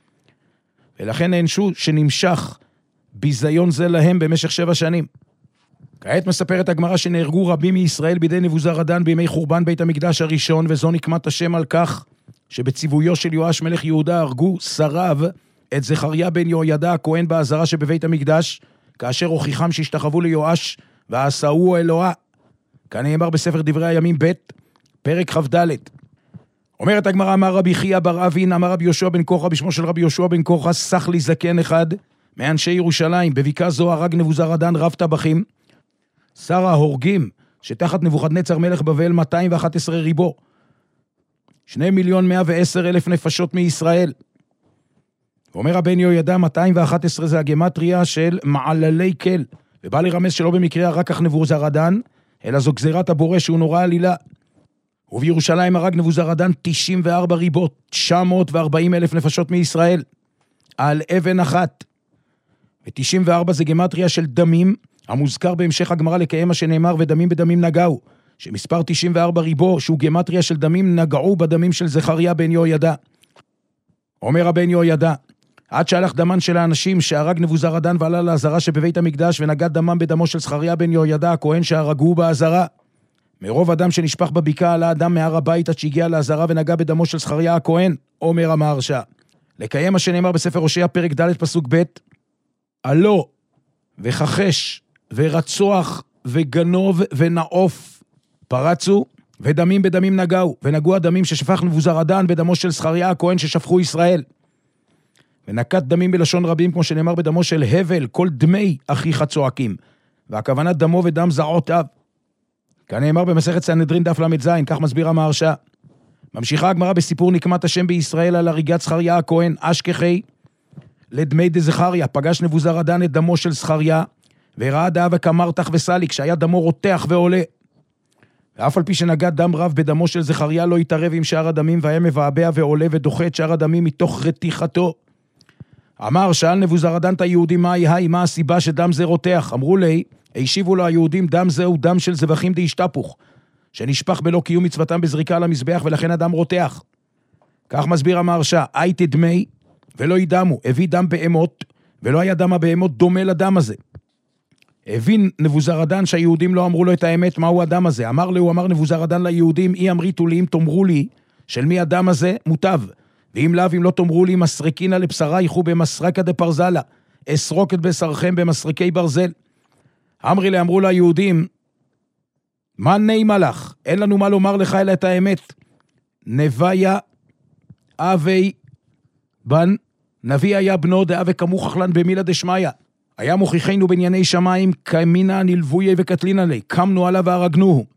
ולכן נענשו שנמשך ביזיון זה להם במשך שבע שנים. כעת מספרת הגמרא שנהרגו רבים מישראל בידי נבוזראדן בימי חורבן בית המקדש הראשון, וזו נקמת השם על כך שבציוויו של יואש מלך יהודה הרגו שריו את זכריה בן יהוידע הכהן בעזרה שבבית המקדש, כאשר הוכיחם שהשתחוו ליואש ועשאוהו אלוה. כאן נאמר בספר דברי הימים ב' פרק כ"ד. אומרת הגמרא, אמר רבי חייא בר אבין, אמר רבי יהושע בן קורחה בשמו של רבי יהושע בן קורחה, סח לי זקן אחד מאנשי ירושלים, בבקעה זו הרג נבוזראדן רב טבחים, שר ההורגים שתחת נבוכדנצר מלך בבל מאתיים ואחת עשרה ריבו, שני מיליון מאה ועשר אלף נפשות מישראל. ואומר רבן יהוידע, מאתיים ואחת עשרה זה הגמטריה של מעללי כל, ובא לרמז שלא במקרה רק כך נבוזראדן, אלא זו גזירת הבורא שהוא נורא עלילה. ובירושלים הרג נבוזראדן תשעים וארבע ריבות, תשע מאות וארבעים אלף נפשות מישראל, על אבן אחת. ו-תשעים וארבע זה גמטריה של דמים, המוזכר בהמשך הגמרא לקיים מה שנאמר, ודמים בדמים נגעו, שמספר תשעים וארבע ריבו, שהוא גמטריה של דמים, נגעו בדמים של זכריה בן יהוידע. אומר רבן יהוידע, עד שהלך דמן של האנשים שהרג נבוזראדן ועלה לעזרה שבבית המקדש, ונגע דמם בדמו של זכריה בן יהוידע הכהן שהרגו בעזרה. מרוב אדם שנשפך בבקעה עלה אדם מהר הבית עד שהגיע לעזרה ונגע בדמו של זכריה הכהן, אומר המהרש"א. לקיים מה שנאמר בספר הושע פרק ד' פסוק ב', עלו וחחש ורצוח וגנוב ונעוף פרצו, ודמים בדמים נגעו, ונגעו הדמים ששפך נבוזראדן בדמו של זכריה הכהן ששפכו ישראל. ונקט דמים בלשון רבים, כמו שנאמר בדמו של הבל, כל דמי אחיך צועקים, והכוונה דמו ודם זעותיו. כאן נאמר במסכת סנהדרין דף למ"ז, כך מסביר המהרש"א. ממשיכה הגמרא בסיפור נקמת השם בישראל על הריגת זכריה הכהן, אשכחי לדמי דזכריה, פגש נבוזראדן את דמו של זכריה, וראה דאה וכמרתח וסליק, שהיה דמו רותח ועולה. ואף על פי שנגע דם רב בדמו של זכריה, לא התערב עם שאר הדמים, והיה מבעבע ועולה ודוחה את שאר הדמים מתוך רתיחתו. אמר, שאל נבוזראדן את היהודים, מה היא, מה הסיבה שדם זה רותח? אמרו לי, הישיבו לו היהודים, דם זה הוא דם של זבחים דהשתפוך, שנשפך בלא קיום מצוותם בזריקה על המזבח, ולכן הדם רותח. כך מסביר המהרש"א, הייתי דמי ולא ידמו, הביא דם בהמות, ולא היה דם הבהמות דומה לדם הזה. הבין נבוזראדן שהיהודים לא אמרו לו את האמת, מהו הדם הזה. אמר לו, אמר נבוזראדן ליהודים, אי אמריתו לי, אם תאמרו לי, של מי הדם הזה, מוטב. ואם לאו, אם לא תאמרו לי, מסרקינה לבשרה, יחו במסרקה דפרזלה, אסרוק את בשרכם במסרקי ברזל. אמרי לי, אמרו ליהודים, מה נעימה לך? אין לנו מה לומר לך אלא את האמת. נביה אבי בן, נביא היה בנו דאה וכמוך לן במילה דשמיא. היה מוכיחנו בענייני שמיים, כמינה נלבויה וקטלינה לי, קמנו עליו והרגנוהו.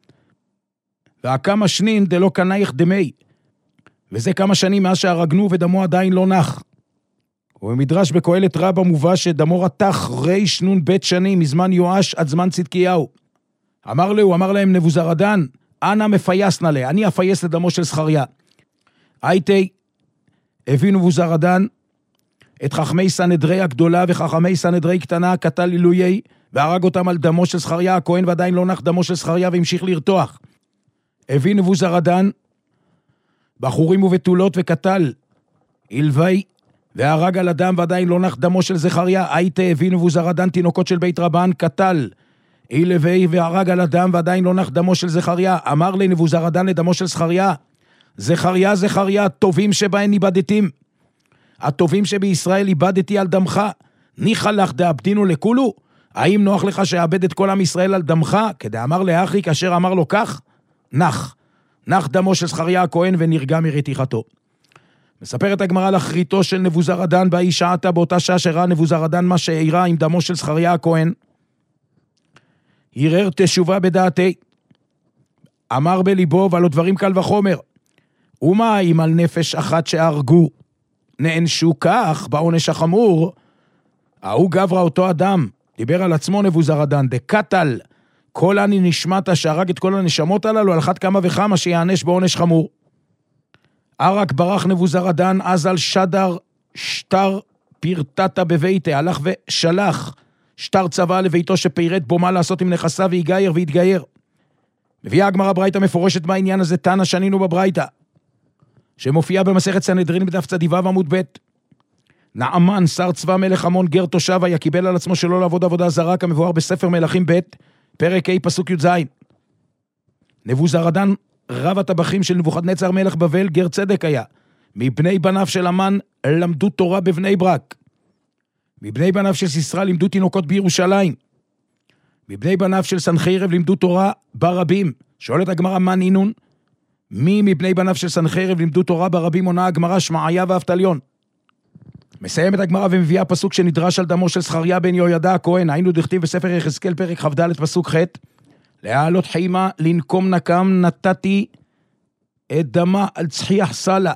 והכמה שנין דלא קנייך דמי. וזה כמה שנים מאז שהרגנו ודמו עדיין לא נח. ובמדרש בקהלת רבה מובא שדמו רתח ריש נון בית שנים, מזמן יואש עד זמן צדקיהו. אמר לו, אמר להם נבוזראדן, אנא מפייסנה לי, אני אפייס לדמו של זכריה. הייתי, הביא נבוזראדן, את חכמי סנהדרי הגדולה וחכמי סנהדרי קטנה, קטל עילויי, והרג אותם על דמו של זכריה הכהן, ועדיין לא נח דמו של זכריה והמשיך לרתוח. הביא נבוזראדן, בחורים ובתולות וקטל, עילווי, והרג על הדם ועדיין לא נח דמו של זכריה. הייתי הביא נבוזראדן תינוקות של בית רבן, קטל, עילווי, והרג על הדם ועדיין לא נח דמו של זכריה. אמר לי נבוזראדן לדמו של זכריה, זכריה, זכריה, טובים שבהן איבדתים. הטובים שבישראל איבדתי על דמך, ניחא לך דאבדינו לכולו, האם נוח לך שאבד את כל עם ישראל על דמך? כדאמר לאחי כאשר אמר לו כך, נח, נח דמו של זכריה הכהן ונרגע מרתיחתו. מספרת הגמרא על אחריתו של נבוזראדן, בהיא שעתה באותה שעה שראה נבוזראדן מה שאירע עם דמו של זכריה הכהן, הרהר תשובה בדעתי, אמר בליבו, ועלו דברים קל וחומר, ומה אם על נפש אחת שהרגו, נענשו כך בעונש החמור, ההוא גברא אותו אדם, דיבר על עצמו נבוזרדן, דקטל, כל אני נשמת שהרג את כל הנשמות הללו, על אחת כמה וכמה שיענש בעונש חמור. ערק ברח נבוזרדן, אז על שדר שטר פרטתה בביתה, הלך ושלח שטר צבא לביתו שפירט בו מה לעשות עם נכסה והיגייר והתגייר. מביאה הגמרא ברייתא מפורשת בעניין הזה, תנא שנינו בברייתא, שמופיע במסכת סנהדרין בדף צדיו עמוד ב'. נעמן, שר צבא מלך עמון גר תושב, היה קיבל על עצמו שלא לעבוד עבודה זרה, כמבואר בספר מלכים ב', פרק ה' פסוק י"ז. נבוזרדן רב הטבחים של נבוכדנצר מלך בבל, גר צדק היה. מבני בניו של המן למדו תורה בבני ברק. מבני בניו של סיסרא לימדו תינוקות בירושלים. מבני בניו של סנחריב לימדו תורה ברבים. שואלת הגמרא מה נינון? מי מבני בניו של סנחריב לימדו תורה ברבים? עונה הגמרא שמעיה ואבטליון. מסיימת הגמרא ומביאה פסוק שנדרש על דמו של זכריה בן יהוידע הכהן. היינו דכתיב בספר יחזקאל פרק כ"ד פסוק ח', להעלות חימה לנקום נקם נתתי את דמה על צחיח סלע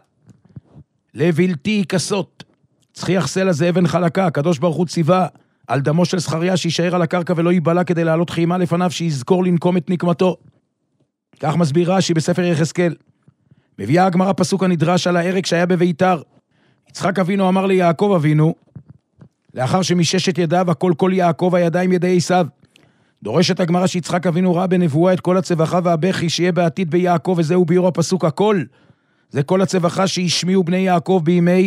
לבלתי כסות. צחיח סלע זה אבן חלקה, הקדוש ברוך הוא ציווה על דמו של זכריה שישאר על הקרקע ולא ייבלע, כדי להעלות חימה לפניו שיזכור לנקום את נקמתו. כך מסביר רש"י בספר יחזקאל. מביאה הגמרא פסוק הנדרש על הערק שהיה בביתר. יצחק אבינו אמר ליעקב אבינו, לאחר שמששת ידיו הכל כל יעקב הידיים ידי עשיו. דורשת הגמרא שיצחק אבינו ראה בנבואה את כל הצווחה והבכי שיהיה בעתיד ביעקב, וזהו ביור הפסוק הכל. זה כל הצווחה שהשמיעו בני יעקב בימי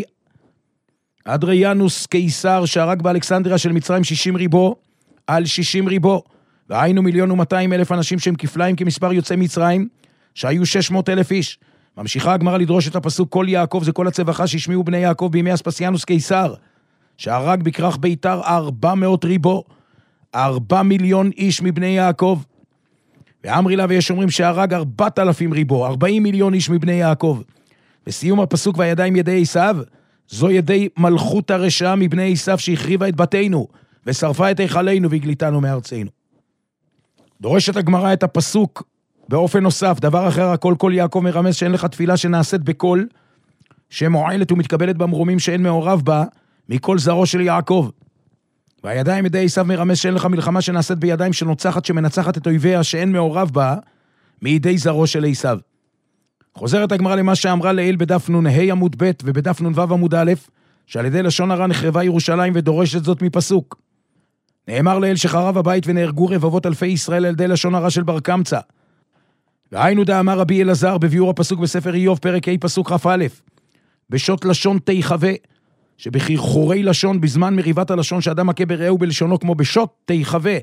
אדריאנוס קיסר, שהרג באלכסנדריה של מצרים שישים ריבו על שישים ריבו, והיינו מיליון ומאתיים אלף אנשים שהם כפליים כמספר יוצאי מצרים, שהיו שש מאות אלף איש. ממשיכה הגמרא לדרוש את הפסוק כל יעקב, זה כל הצווחה שהשמיעו בני יעקב בימי אספסיאנוס קיסר, שהרג בכרך ביתר ארבע מאות ריבו, ארבע מיליון איש מבני יעקב. ואמרי לה ויש אומרים שהרג ארבעת אלפים ריבו, ארבעים מיליון איש מבני יעקב. בסיום הפסוק והידיים ידי עשיו, זו ידי מלכות הרשעה מבני עשיו שהחריבה את בתינו, ושרפה את היכלנו והגליתנו מארצנו. דורשת הגמרא את הפסוק באופן נוסף, דבר אחר הכל כל יעקב מרמז שאין לך תפילה שנעשית בכל, שמועלת ומתקבלת במרומים שאין מעורב בה, מכל זרו של יעקב. והידיים ידי עשיו מרמז שאין לך מלחמה שנעשית בידיים שנוצחת שמנצחת את אויביה שאין מעורב בה, מידי זרו של עשיו. חוזרת הגמרא למה שאמרה לעיל בדף נ"ה עמוד ב' ובדף נ"ו עמוד א', שעל ידי לשון הרע נחרבה ירושלים, ודורשת זאת מפסוק. נאמר לעיל שחרב הבית ונהרגו רבבות אלפי ישראל על ידי לשון הרע של בר קמצא. והיינו דאמר רבי אלעזר בביאור הפסוק בספר איוב פרק ה' פסוק כ"א, בשוט לשון תיחווה, שבחרחורי לשון בזמן מריבת הלשון שאדם מכה ברעהו בלשונו כמו בשוט תיחווה,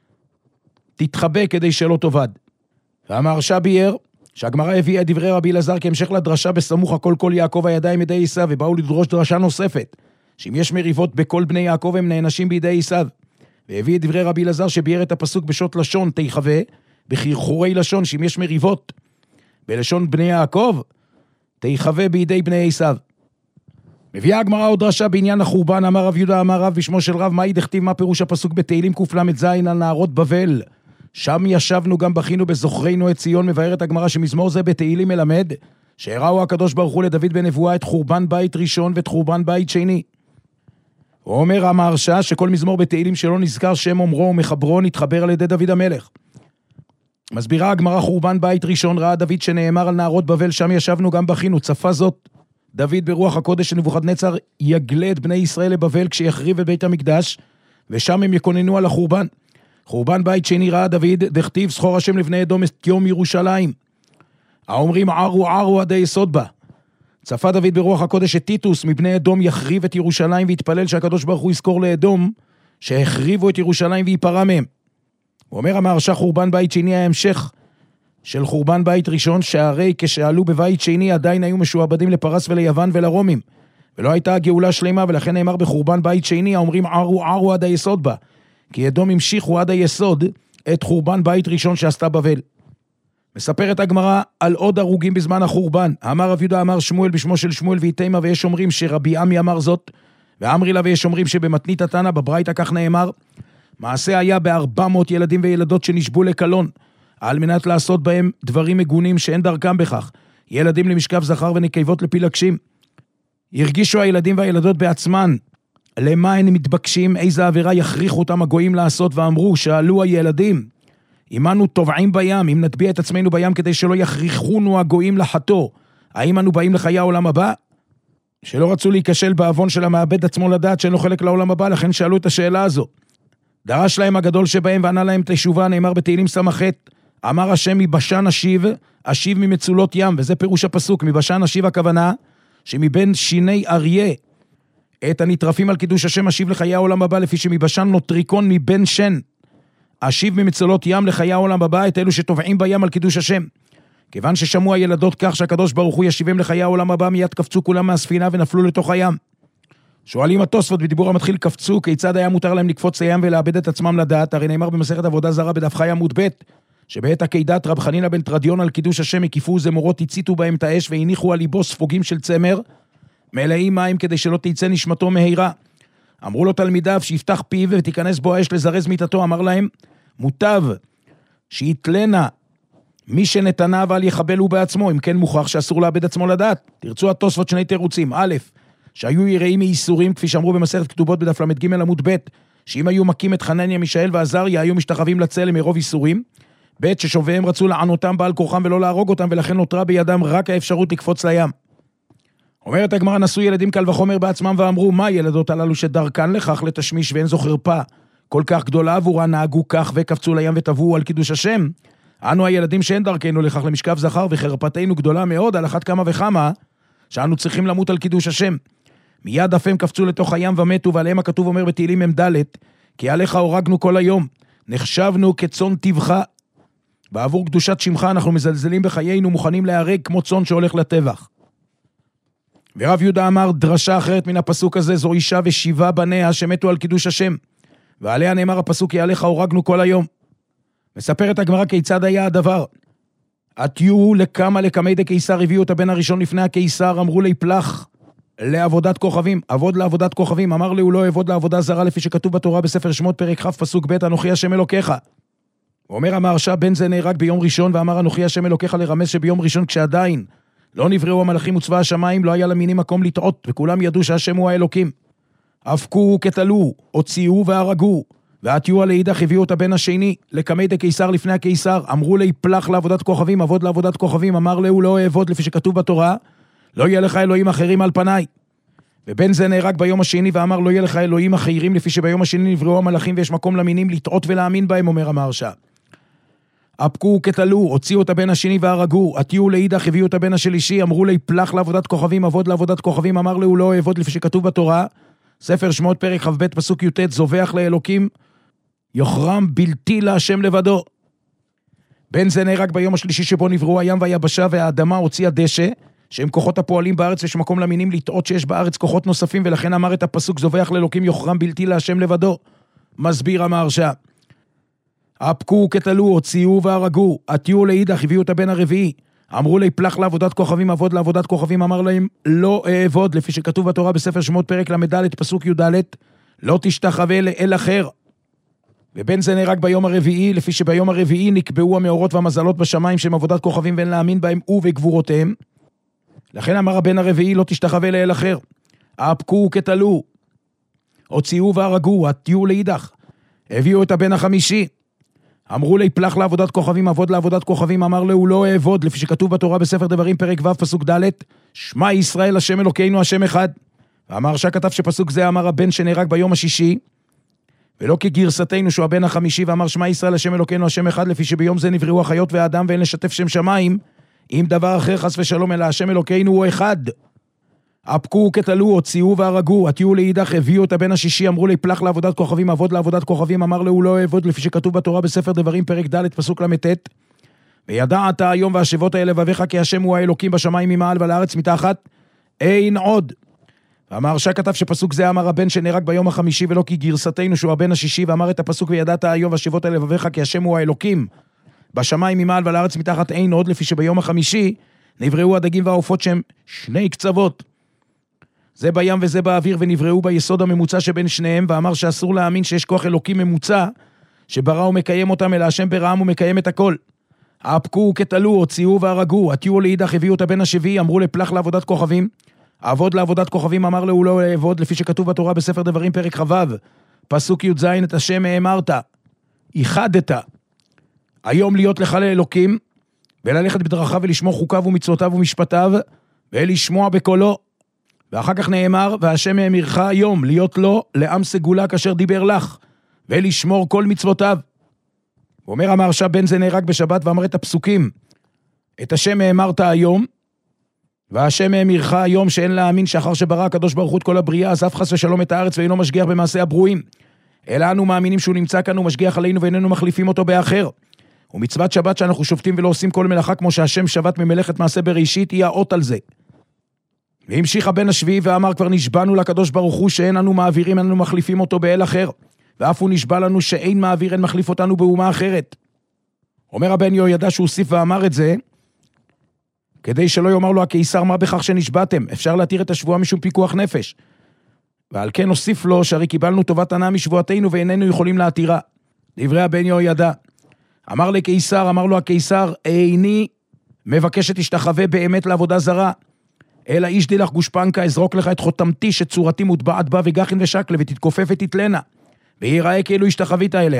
תתחבא כדי שלא תאבד. והמהרש"א ביאר שהגמרא הביאה את דברי רבי אלעזר כהמשך לדרשה בסמוך הכל כל יעקב הידיים ידי עשיו, ובאו לדרוש דרשה נוספת, שאם יש מריבות בכל בני יעקב הם נענשים בידי עשיו. והביא את דברי רבי אלעזר שביאר את הפסוק בשוט לשון תיחווה, בחרחורי לשון, שאם יש מריבות בלשון בני יעקב, תיחווה בידי בני עשיו. מביאה הגמרא עוד דרשה בעניין החורבן. אמר רב יהודה אמר רב בשמו של רב, מהי דכתיב מה פירוש הפסוק בתהילים קל"ז על נהרות בבל, שם ישבנו גם בכינו בזוכרינו את ציון. מבארת הגמרא שמזמור זה בתהילים מלמד שהראו הקדוש ברוך הוא לדוד בנבואה את חורבן בית ראשון ואת חורבן בית שני. הוא אומר המהרש"א שכל מזמור בתהילים שלא נזכר שם אומרו ומחברו נתחבר על ידי דוד המלך. מסבירה הגמרא חורבן בית ראשון ראה דוד שנאמר על נהרות בבל שם ישבנו גם בכינו, צפה זאת דוד ברוח הקודש שנבוכדנצר יגלה את בני ישראל לבבל כשיחריב את בית המקדש, ושם הם יקוננו על החורבן. חורבן בית שני ראה דוד דכתיב זכור השם לבני אדום את יום ירושלים, האומרים ערו ערו עד היסוד בה. צפה דוד ברוח הקודש את טיטוס מבני אדום יחריב את ירושלים, והתפלל שהקדוש ברוך הוא יזכור לאדום שהחריבו את ירושלים ויפרע מהם. הוא אומר המהרש"א חורבן בית שני ההמשך של חורבן בית ראשון, שהרי כשעלו בבית שני עדיין היו משועבדים לפרס וליוון ולרומים, ולא הייתה הגאולה שלמה, ולכן נאמר בחורבן בית שני האומרים ערו ערו עד היסוד בה, כי אדום המשיכו עד היסוד את חורבן בית ראשון שעשתה בבל. מספרת הגמרא על עוד הרוגים בזמן החורבן. אמר רב יהודה אמר שמואל בשמו של שמואל ויתימה, ויש אומרים שרבי עמי אמר זאת, ואמרי לה ויש אומרים שבמתנית התנא בברייתא כך נאמר, מעשה היה בארבע מאות ילדים וילדות שנשבו לקלון, על מנת לעשות בהם דברים מגונים שאין דרכם בכך, ילדים למשכב זכר ונקבות לפילגשים. הרגישו הילדים והילדות בעצמן, למה הם מתבקשים, איזה עבירה יכריחו אותם הגויים לעשות, ואמרו, שאלו הילדים, אם אנו טובעים בים, אם נטביע את עצמנו בים כדי שלא יכריחונו הגויים לחטוא, האם אנו באים לחיי העולם הבא? שלא רצו להיכשל בעוון של המעבד עצמו לדעת שאין לו חלק לעולם הבא, לכן שאלו את השאלה הזו. דרש להם הגדול שבהם וענה להם תשובה, נאמר בתהילים סמ"ח, אמר השם מבשן אשיב, אשיב ממצולות ים, וזה פירוש הפסוק, מבשן אשיב הכוונה, שמבין שיני אריה, את הנטרפים על קידוש השם אשיב לחיי העולם הבא, לפי שמבשן נוטריקון מבין שן, אשיב ממצולות ים לחיי העולם הבא, את אלו שטובעים בים על קידוש השם. כיוון ששמעו הילדות כך שהקדוש ברוך הוא ישיבם לחיי העולם הבא, מיד קפצו כולם מהספינה ונפלו לתוך הים. שואלים התוספות בדיבור המתחיל, קפצו, כיצד היה מותר להם לקפוץ לים ולאבד את עצמם לדעת? הרי נאמר במסכת עבודה זרה בדף חי עמוד ב', שבעת עקדת רב חנינא בן תרדיון על קידוש השם הקיפו זמורות, הציתו בהם את האש והניחו על ליבו ספוגים של צמר, מלאים מים כדי שלא תיצא נשמתו מהירה. אמרו לו תלמידיו שיפתח פיו ותיכנס בו האש לזרז מיתתו, אמר להם, מוטב שיתלנה מי שנתנה אבל יחבל הוא בעצמו, אם כן מוכח שאסור לאבד עצמו לדעת. תרצו התוספות שני תירוצים, א', שהיו יראים מייסורים, כפי שאמרו במסכת כתובות בדף למד ג' עמוד ב', שאם היו מכים את חנניה, מישאל ועזריה, היו משתחווים לצלם מרוב ייסורים, ב', ששוביהם רצו לענותם בעל כורחם ולא להרוג אותם, ולכן נותרה בידם רק האפשרות לקפוץ לים. אומרת הגמרא, נשאו ילדים קל וחומר בעצמם ואמרו, מה ילדות הללו שדרכן לכך לתשמיש ואין זו חרפה כל כך גדולה עבורה, נהגו כך וקפצו לים וטבעו על קידוש השם? אנו הילדים שאין דרכנו לכך למשכב זכר, וחרפתנו גדולה מאוד על אחת כמה וכמה שאנו צריכים למות על קידוש השם. מיד אף הם קפצו לתוך הים ומתו, ועליהם הכתוב אומר בתהילים ממד', כי עליך הורגנו כל היום, נחשבנו כצאן טבחה. בעבור קדושת שמך אנחנו מזלזלים בחיינו, מוכנים להיהרג כמו צאן שהולך לטבח. ורב יהודה אמר דרשה אחרת מן הפסוק הזה, זו אישה ושבעה בניה שמתו על קידוש השם, ועליה נאמר הפסוק, כי עליך הורגנו כל היום. מספרת הגמרא כיצד היה הדבר. עתיו לכמה לקמי דקיסר, הביאו את הבן הראשון לפני הקיסר, אמרו לי פלח לעבודת כוכבים, עבוד לעבודת כוכבים, אמר לי הוא לא עבוד לעבודה זרה, לפי שכתוב בתורה בספר שמות פרק כ' פסוק ב', אנוכי השם אלוקיך. ואומר המהרש"א, בן זה נהרג ביום ראשון, ואמר אנוכי השם אלוקיך, לרמז שביום ראשון כשעדיין לא נבראו המלאכים וצבא השמיים, לא היה למינים מקום לטעות, וכולם ידעו שהשם הוא האלוקים. אבקו כתלו, הוציאו והרגו, ועתיו לאידך הביאו את הבן השני לקמי דקיסר לפני הקיסר, אמרו לי פלח לעבודת כוכבים, עבוד לעבודת כוכבים, אמר לי הוא לא אעבוד, לפי שכתוב בתורה, לא יהיה לך אלוהים אחרים על פניי. ובן זה נהרג ביום השני ואמר לא יהיה לך אלוהים אחרים, לפי שביום השני נבראו המלאכים ויש מקום למינים לטעות ולהאמין בהם, אומר המהרש"א. אבקו כתלו, הוציאו את הבן השני והרגו, עתיו לאידך הביאו את הבן השלישי, אמרו לי פלח לעבודת כוכבים, עבוד לעבודת כוכבים, אמר לי הוא לא אעבוד, לפי שכתוב בתורה, ספר שמות פרק כ"ב פסוק י"ט, זובח לאלוקים יוחרם בלתי להשם לבדו. בן זה נהרג ביום השלישי שבו נבראו הים והיבשה והאדמה הוציאה דשא, שהם כוחות הפועלים בארץ, יש מקום למינים לטעות שיש בארץ כוחות נוספים, ולכן אמר את הפסוק זובח לאלוקים יוחרם בלתי להשם לבדו. מסביר המהרש"א. אבקו כתלו, הוציאו והרגו, עתיו לאידך הביאו את הבן הרביעי, אמרו לי פלח לעבודת כוכבים, עבוד לעבודת כוכבים, אמר להם לא אעבוד, לפי שכתוב בתורה בספר שמות פרק למד פסוק י"ד, לא תשתחווה לאל אחר. ובן זה נהרג ביום הרביעי, לפי שביום הרביעי נקבעו המאורות והמזלות בשמיים שהם עבודת כוכבים ואין להאמין בהם ובגבורותיהם. לכן אמר הבן הרביעי לא תשתחווה לאל אחר. אבקו כתלו, הוציאו והרגו, עתיו לאידך הביאו את הבן החמישי, אמרו לי פלח לעבודת כוכבים, עבוד לעבודת כוכבים, אמר לי הוא לא אעבוד, לפי שכתוב בתורה בספר דברים פרק ו' פסוק ד', שמע ישראל השם אלוקינו השם אחד. והמהרש"א כתב שפסוק זה אמר הבן שנהרג ביום השישי, ולא כגרסתנו שהוא הבן החמישי, ואמר שמע ישראל השם אלוקינו השם אחד, לפי שביום זה נבראו החיות והאדם ואין לשתף שם שמיים אם דבר אחר חס ושלום, אלא השם אלוקינו הוא אחד. אבקו כתלו, הוציאו והרגו, עתיו לאידך הביאו את הבן השישי, אמרו לי פלח לעבודת כוכבים, עבוד לעבודת כוכבים, אמר לו הוא לא אעבוד, לפי שכתוב בתורה בספר דברים פרק ד' פסוק למ"ט, וידעת היום והשבות האלה לבביך כי השם הוא האלוקים בשמיים ממעל ועל הארץ מתחת, אין עוד. והמהרש"א כתב שפסוק זה אמר הבן שנהרג ביום החמישי, ולא כי גרסתנו שהוא הבן השישי, ואמר את הפסוק וידעת היום והשבות האלה לבביך כי השם הוא האלוקים בשמיים ממעל ועל הארץ מתחת, אין עוד, לפי שביום החמישי נבראו הדגים והעופות שהם שני קצוות, זה בים וזה באוויר, ונבראו ביסוד הממוצע שבין שניהם, ואמר שאסור להאמין שיש כוח אלוקי ממוצע שברא ומקיים אותם, אלא השם ברעם ומקיים את הכל. אבקו כתלו, הוציאו והרגו, עתיו לאידך הביאו את הבן השביעי, אמרו לפלח לעבודת כוכבים, עבוד לעבודת כוכבים אמר לו לא לעבוד, לפי שכתוב בתורה בספר דברים פרק חבב, פסוק י"ז, את השם האמרת, איחדת, היום להיות לך לאלוקים, וללכת בדרכיו ולשמור חוקיו ומצוותיו ומשפטיו, ולשמוע בקולו. ואחר כך נאמר, והשם האמירך היום להיות לו לעם סגולה כאשר דיבר לך, ולשמור כל מצוותיו. הוא אומר, המהרש"א בן זה נהרג בשבת ואמר את הפסוקים, את השם האמרת היום, והשם האמירך היום שאין להאמין שאחר שברא הקדוש ברוך הוא את כל הבריאה, עזב חס ושלום את הארץ ואינו משגיח במעשה הברואים. אלא אנו מאמינים שהוא נמצא כאן ומשגיח עלינו ואיננו מחליפים אותו באחר. ומצוות שבת שאנחנו שופטים ולא עושים כל מלאכה כמו שהשם שבת ממלאכת מעשה בראשית, היא האות על זה. והמשיך הבן השביעי ואמר, כבר נשבענו לקדוש ברוך הוא שאין אנו מעבירים, אנו מחליפים אותו באל אחר. ואף הוא נשבע לנו שאין מעביר, אין מחליף אותנו באומה אחרת. אומר הבן יהוידע שהוסיף ואמר את זה, כדי שלא יאמר לו הקיסר, מה בכך שנשבעתם? אפשר להתיר את השבועה משום פיקוח נפש. ועל כן הוסיף לו שהרי קיבלנו טובת הנאה משבועתנו ואיננו יכולים להתירה. דברי הבן יהוידע. אמר לקיסר, אמר לו הקיסר, איני מבקש שתשתחווה באמת לעבודה זרה, אלא איש דילך גושפנקה, אזרוק לך את חותמתי שצורתי מוטבעת בה וגחין ושקלה, ותתכופף ותתלנה, ויראה כאילו השתחווית אליה.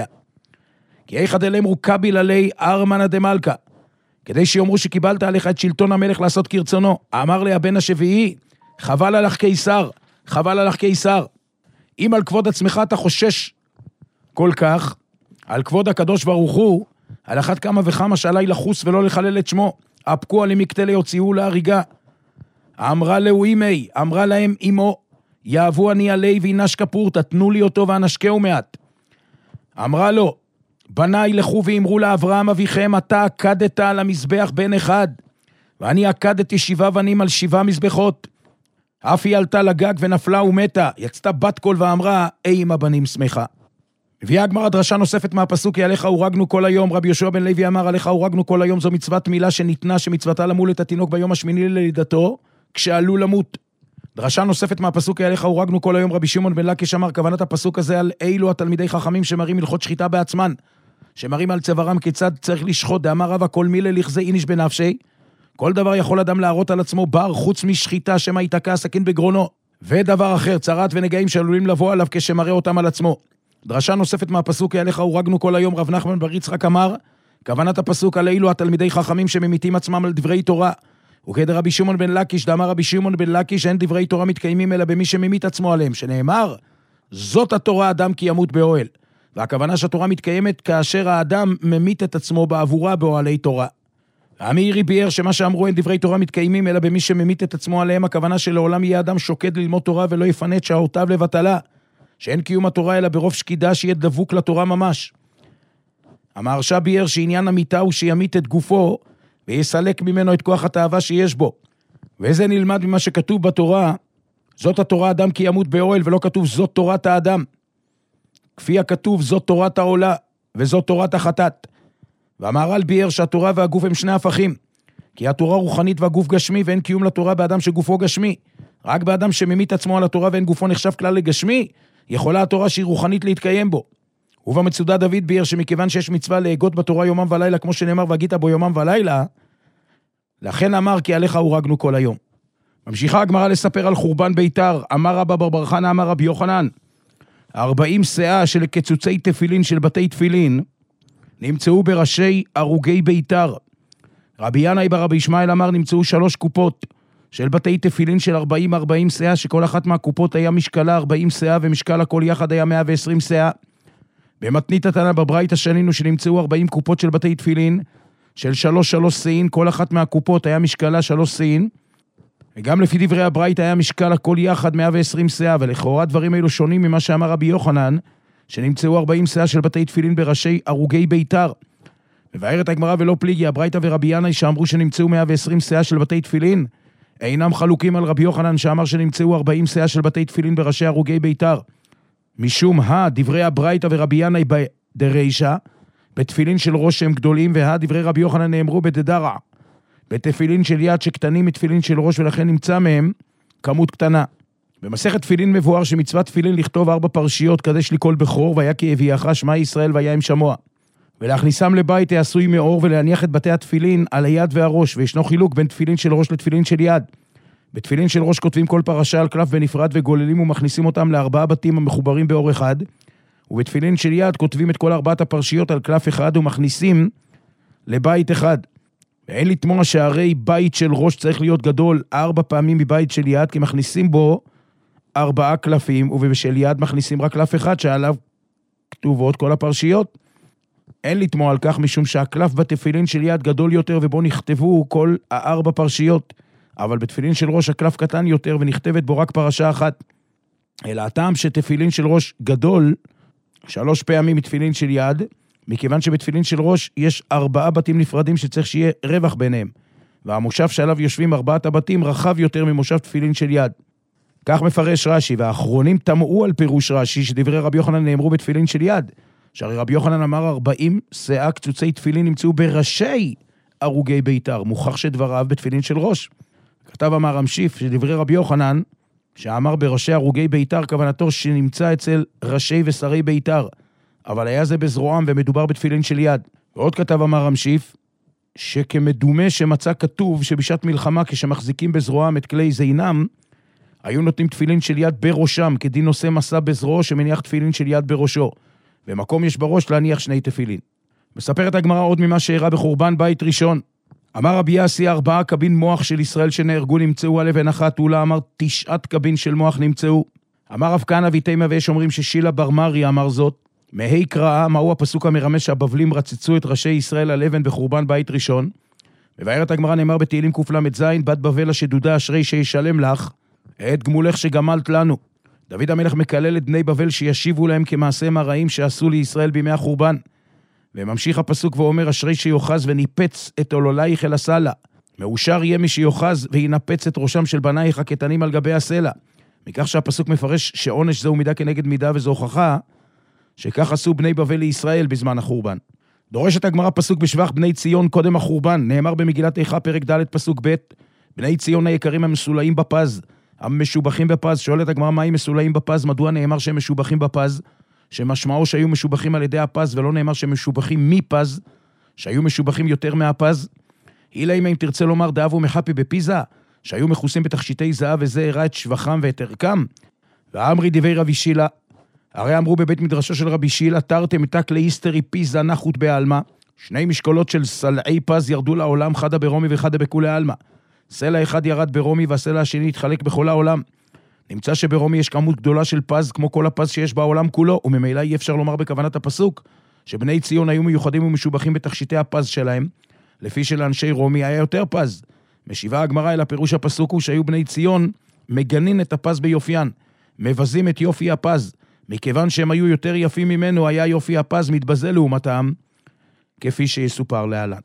כי איכא דאמרו קביל עלי ארמנא דמלכא, כדי שיאמרו שקיבלת עליך את שלטון המלך לעשות כרצונו. אמר לי הבן השביעי, חבל עליך קיסר, חבל עליך קיסר. אם על כבוד עצמך אתה חושש כל כך, על כבוד הקדוש ברוך הוא, על אחת כמה וכמה שעלי לחוס ולא לחלל את שמו, אפקו עלי מקטלי הוציאו להריגה. אמרה לו אימי, אמרה להם אימו, יאהבו אני עלי וינש כפור, תתנו לי אותו ואנשקהו מעט. אמרה לו, בניי לכו ואמרו לאברהם אביכם, אתה עקדת על המזבח בן אחד, ואני עקדתי שבעה בנים על שבעה מזבחות. אף היא עלתה לגג ונפלה ומתה, יצתה בת קול ואמרה, אי עם הבנים שמחה. הביאה הגמרא דרשה נוספת מהפסוק, כי עליך הורגנו כל היום. רבי יהושע בן לוי אמר, עליך הורגנו כל היום, זו מצוות מילה שניתנה, שמצוותה למול את התינוק ביום השמיני ללידתו, כשעלו למות. דרשה נוספת מהפסוק, כי עליך הורגנו כל היום. רבי שמעון בן לקיש אמר, כוונת הפסוק הזה על אילו התלמידי חכמים שמראים הלכות שחיטה בעצמן, שמראים על צווארם כיצד צריך לשחוט. דאמר רבא, כל מילה לכזה איניש בנפשי, כל דבר יכול אדם להראות על עצמו בר חוץ משחיטה, שמא ייתקע הסכין בגרונו, ודבר אחר, צרת ונגעים שעלולים לבוא עליו כשמראה אותם על עצמו. דרשה נוספת מהפסוק, כי עליך הורגנו כל היום. רב נחמן בר יצחק אמר, כוונת הפסוק על אילו התלמידי חכמים שממיתים עצמם על דברי תורה, וכדר רבי שמעון בן לקיש, דאמר רבי שמעון בן לקיש, אין דברי תורה מתקיימים אלא במי שממית עצמו עליהם, שנאמר, זאת התורה אדם כי ימות באוהל. והכוונה שהתורה מתקיימת כאשר האדם ממית את עצמו בעבורה באוהלי תורה. המאירי ביאר שמה שאמרו אין דברי תורה מתקיימים אלא במי שממית את עצמו עליהם, הכוונה שלעולם יהיה אדם שוקד ללמוד תורה ולא יפנה את שעותיו לבטלה, שאין קיום התורה אלא ברוב שקידה שיהיה דבוק לתורה ממש. המהרש"א ביאר שעניין המיתה הוא שימית את גופו ויסלק ממנו את כוח התאווה שיש בו. וזה נלמד ממה שכתוב בתורה, זאת התורה אדם כי ימות באוהל, ולא כתוב זאת תורת האדם. כפי הכתוב זאת תורת העולה וזאת תורת החטאת. והמהר"ל ביאר שהתורה והגוף הם שני הפכים, כי התורה רוחנית והגוף גשמי, ואין קיום לתורה באדם שגופו גשמי. רק באדם שממית עצמו על התורה ואין גופו נחשב כלל לגשמי, יכולה התורה שהיא רוחנית להתקיים בו. ובמצודה דוד ביאר שמכיוון שיש מצווה להגות בתורה יומם ולילה, כמו שנאמר והגית בו יומם ולילה, לכן אמר כי עליך הורגנו כל היום. ממשיכה הגמרא לספר על חורבן ביתר. אמר רבא בר בר חנא אמר רבי יוחנן, ארבעים שאה של קצוצי תפילין של בתי תפילין נמצאו בראשי הרוגי ביתר. רבי ינאי בר רבי ישמעאל אמר, נמצאו שלוש קופות של בתי תפילין של ארבעים ארבעים שאה, שכל אחת מהקופות היה משקלה ארבעים שאה, ומשקל הכל יחד היה מאה ועשרים שאה. במתנית התנא בברייתא שנינו שנמצאו ארבעים קופות של בתי תפילין של שלוש שלוש שאים, כל אחת מהקופות היה משקלה שלוש שאים, וגם לפי דברי הברייתא היה משקל הכל יחד מאה ועשרים שאה, ולכאורה דברים אלו שונים ממה שאמר רבי יוחנן, שנמצאו ארבעים שאה של בתי תפילין בראשי הרוגי ביתר. מבארת הגמרא ולא פליגי, הברייתא ורבי ינאי שאמרו שנמצאו מאה ועשרים שאה של בתי תפילין, אינם חלוקים על רבי יוחנן שאמר שנמצאו ארבעים שאה של בתי תפילין בראשי הרוגי ביתר. משום הא דברי הברייתא ורבי ינאי בדרישא, בתפילין של ראש שהם גדולים, והא דברי רבי יוחנן נאמרו בדדרע, בתפילין של יד שקטנים מתפילין של ראש, ולכן נמצא מהם כמות קטנה. במסכת תפילין מבואר שמצוות תפילין לכתוב ארבע פרשיות, קדש לי כל בכור, והיה כי הביאך שמע ישראל והיה עם שמוע. ולהכניסם לבית העשוי מאור, ולהניח את בתי התפילין על היד והראש, וישנו חילוק בין תפילין של ראש לתפילין של יד. בתפילין של ראש כותבים כל פרשה על קלף בנפרד וגוללים ומכניסים אותם לארבעה בתים המחוברים באור אחד, ובתפילין של יד כותבים את כל ארבעת הפרשיות על קלף אחד ומכניסים לבית אחד. ואין לתמוע שהרי בית של ראש צריך להיות גדול ארבע פעמים מבית של יד, כי מכניסים בו ארבעה קלפים, ובשל יד מכניסים רק קלף אחד שעליו כתובות כל הפרשיות. אין לתמוע על כך משום שהקלף בתפילין של יד גדול יותר ובו נכתבו כל הארבע פרשיות, אבל בתפילין של ראש הקלף קטן יותר ונכתבת בו רק פרשה אחת. אלא הטעם שתפילין של ראש גדול שלוש פעמים מתפילין של יד, מכיוון שבתפילין של ראש יש ארבעה בתים נפרדים שצריך שיהיה רווח ביניהם, והמושב שעליו יושבים ארבעת הבתים רחב יותר ממושב תפילין של יד. כך מפרש רש"י, והאחרונים תמעו על פירוש רש"י שדברי רבי יוחנן נאמרו בתפילין של יד, שהרי רבי יוחנן אמר ארבעים שאה קצוצי תפילין נמצאו בראשי הרוגי ביתר, מוכח שדבריו בתפילין של ראש. כתב אמר המשיף שדברי רבי יוחנן, שאמר בראשי הרוגי ביתר, כוונתו שנמצא אצל ראשי ושרי ביתר, אבל היה זה בזרועם ומדובר בתפילין של יד. ועוד כתב אמר המשיף, שכמדומה שמצא כתוב שבשעת מלחמה כשמחזיקים בזרועם את כלי זינם, היו נותנים תפילין של יד בראשם, כדין נושא מסע בזרועו שמניח תפילין של יד בראשו, ומקום יש בראש להניח שני תפילין. מספרת הגמרא עוד ממה שאירע בחורבן בית ראשון. אמר רבי יאסי, ארבעה קבין מוח של ישראל שנהרגו נמצאו על אבן אחת, אולה אמר תשעת קבין של מוח נמצאו. אמר רב כהנא ויתימה, ויש אומרים ששילה בר מרי אמר זאת. מהי קראה, מהו הפסוק המרמז שהבבלים רצצו את ראשי ישראל על אבן בחורבן בית ראשון? מבארת הגמרא נאמר בתהילים קל"ז, בת בבל השדודה אשרי שישלם לך את גמולך שגמלת לנו. דוד המלך מקלל את בני בבל שישיבו להם כמעשיהם הרעים שעשו לישראל בימי החורבן. וממשיך הפסוק ואומר, אשרי שיוחז וניפץ את עולולייך אל הסלע. מאושר יהיה מי שיוחז וינפץ את ראשם של בנייך הקטנים על גבי הסלע. מכך שהפסוק מפרש שעונש זהו מידה כנגד מידה, וזו הוכחה שכך עשו בני בבל לישראל בזמן החורבן. דורשת הגמרא פסוק בשבח בני ציון קודם החורבן, נאמר במגילת איכה פרק ד' פסוק ב', בני ציון היקרים המסולאים בפז, המשובחים בפז. שואלת הגמרא, מהי מסולאים בפז? מדוע נאמר שהם משובחים בפז? שמשמעו שהיו משובחים על ידי הפז, ולא נאמר שהם משובחים מפז, שהיו משובחים יותר מהפז. אילה אם תרצה לומר דאבו מחפי בפיזה, שהיו מכוסים בתכשיטי זהב, וזה הראה את שבחם ואת ערכם. ואמרי דבי רבי שילה, הרי אמרו בבית מדרשו של רבי שילה, תרתם תק לאיסטרי פיזה נחות בעלמה, שני משקולות של סלעי פז ירדו לעולם, חדה ברומי וחדה בכולי עלמה. סלע אחד ירד ברומי והסלע השני התחלק בכל העולם. נמצא שברומי יש כמות גדולה של פז כמו כל הפז שיש בעולם כולו, וממילא אי אפשר לומר בכוונת הפסוק שבני ציון היו מיוחדים ומשובחים בתכשיטי הפז שלהם, לפי שלאנשי רומי היה יותר פז. משיבה הגמרא אל הפירוש הפסוק הוא שהיו בני ציון מגנין את הפז ביופיין, מבזים את יופי הפז, מכיוון שהם היו יותר יפים ממנו, היה יופי הפז מתבזה לעומתם, כפי שיסופר להלן.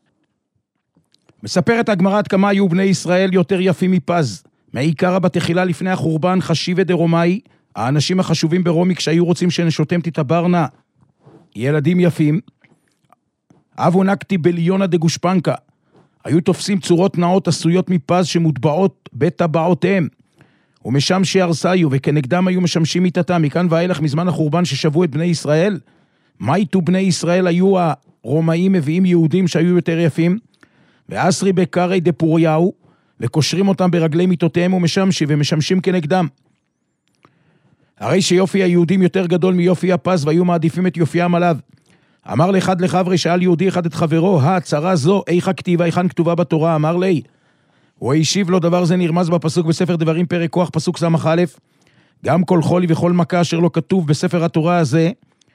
מספרת הגמרא עד כמה היו בני ישראל יותר יפים מפז. מעיקרא בתחילה לפני החורבן חשיבה דרומאי, האנשים החשובים ברומי כשהיו רוצים שנשותם תתברנה ילדים יפים, אבו נקטי בליונה דגושפנקה, היו תופסים צורות נאות עשויות מפז שמוטבעות בטבעותיהם, ומשם שירסיו, וכנגדם היו משמשים מיתתם. מכאן ואילך מזמן החורבן ששבו את בני ישראל, מה איתו בני ישראל? היו הרומאים מביאים יהודים שהיו יותר יפים, ואסרי בקרי דפוריהו, וקושרים אותם ברגלי מיתותיהם ומשמשים, ומשמשים כנגדם. הרי שיופי היהודים יותר גדול מיופי הפז, והיו מעדיפים את יופיים עליו. אמר לאחד לחברי, שאל יהודי אחד את חברו, הצרה זו, איכה כתיבה, איכן כתובה בתורה? אמר לי, הוא השיב לו, דבר זה נרמז בפסוק בספר דברים פרק כוח פסוק סמך א', גם כל חולי וכל מכה אשר לא כתוב בספר התורה הזה,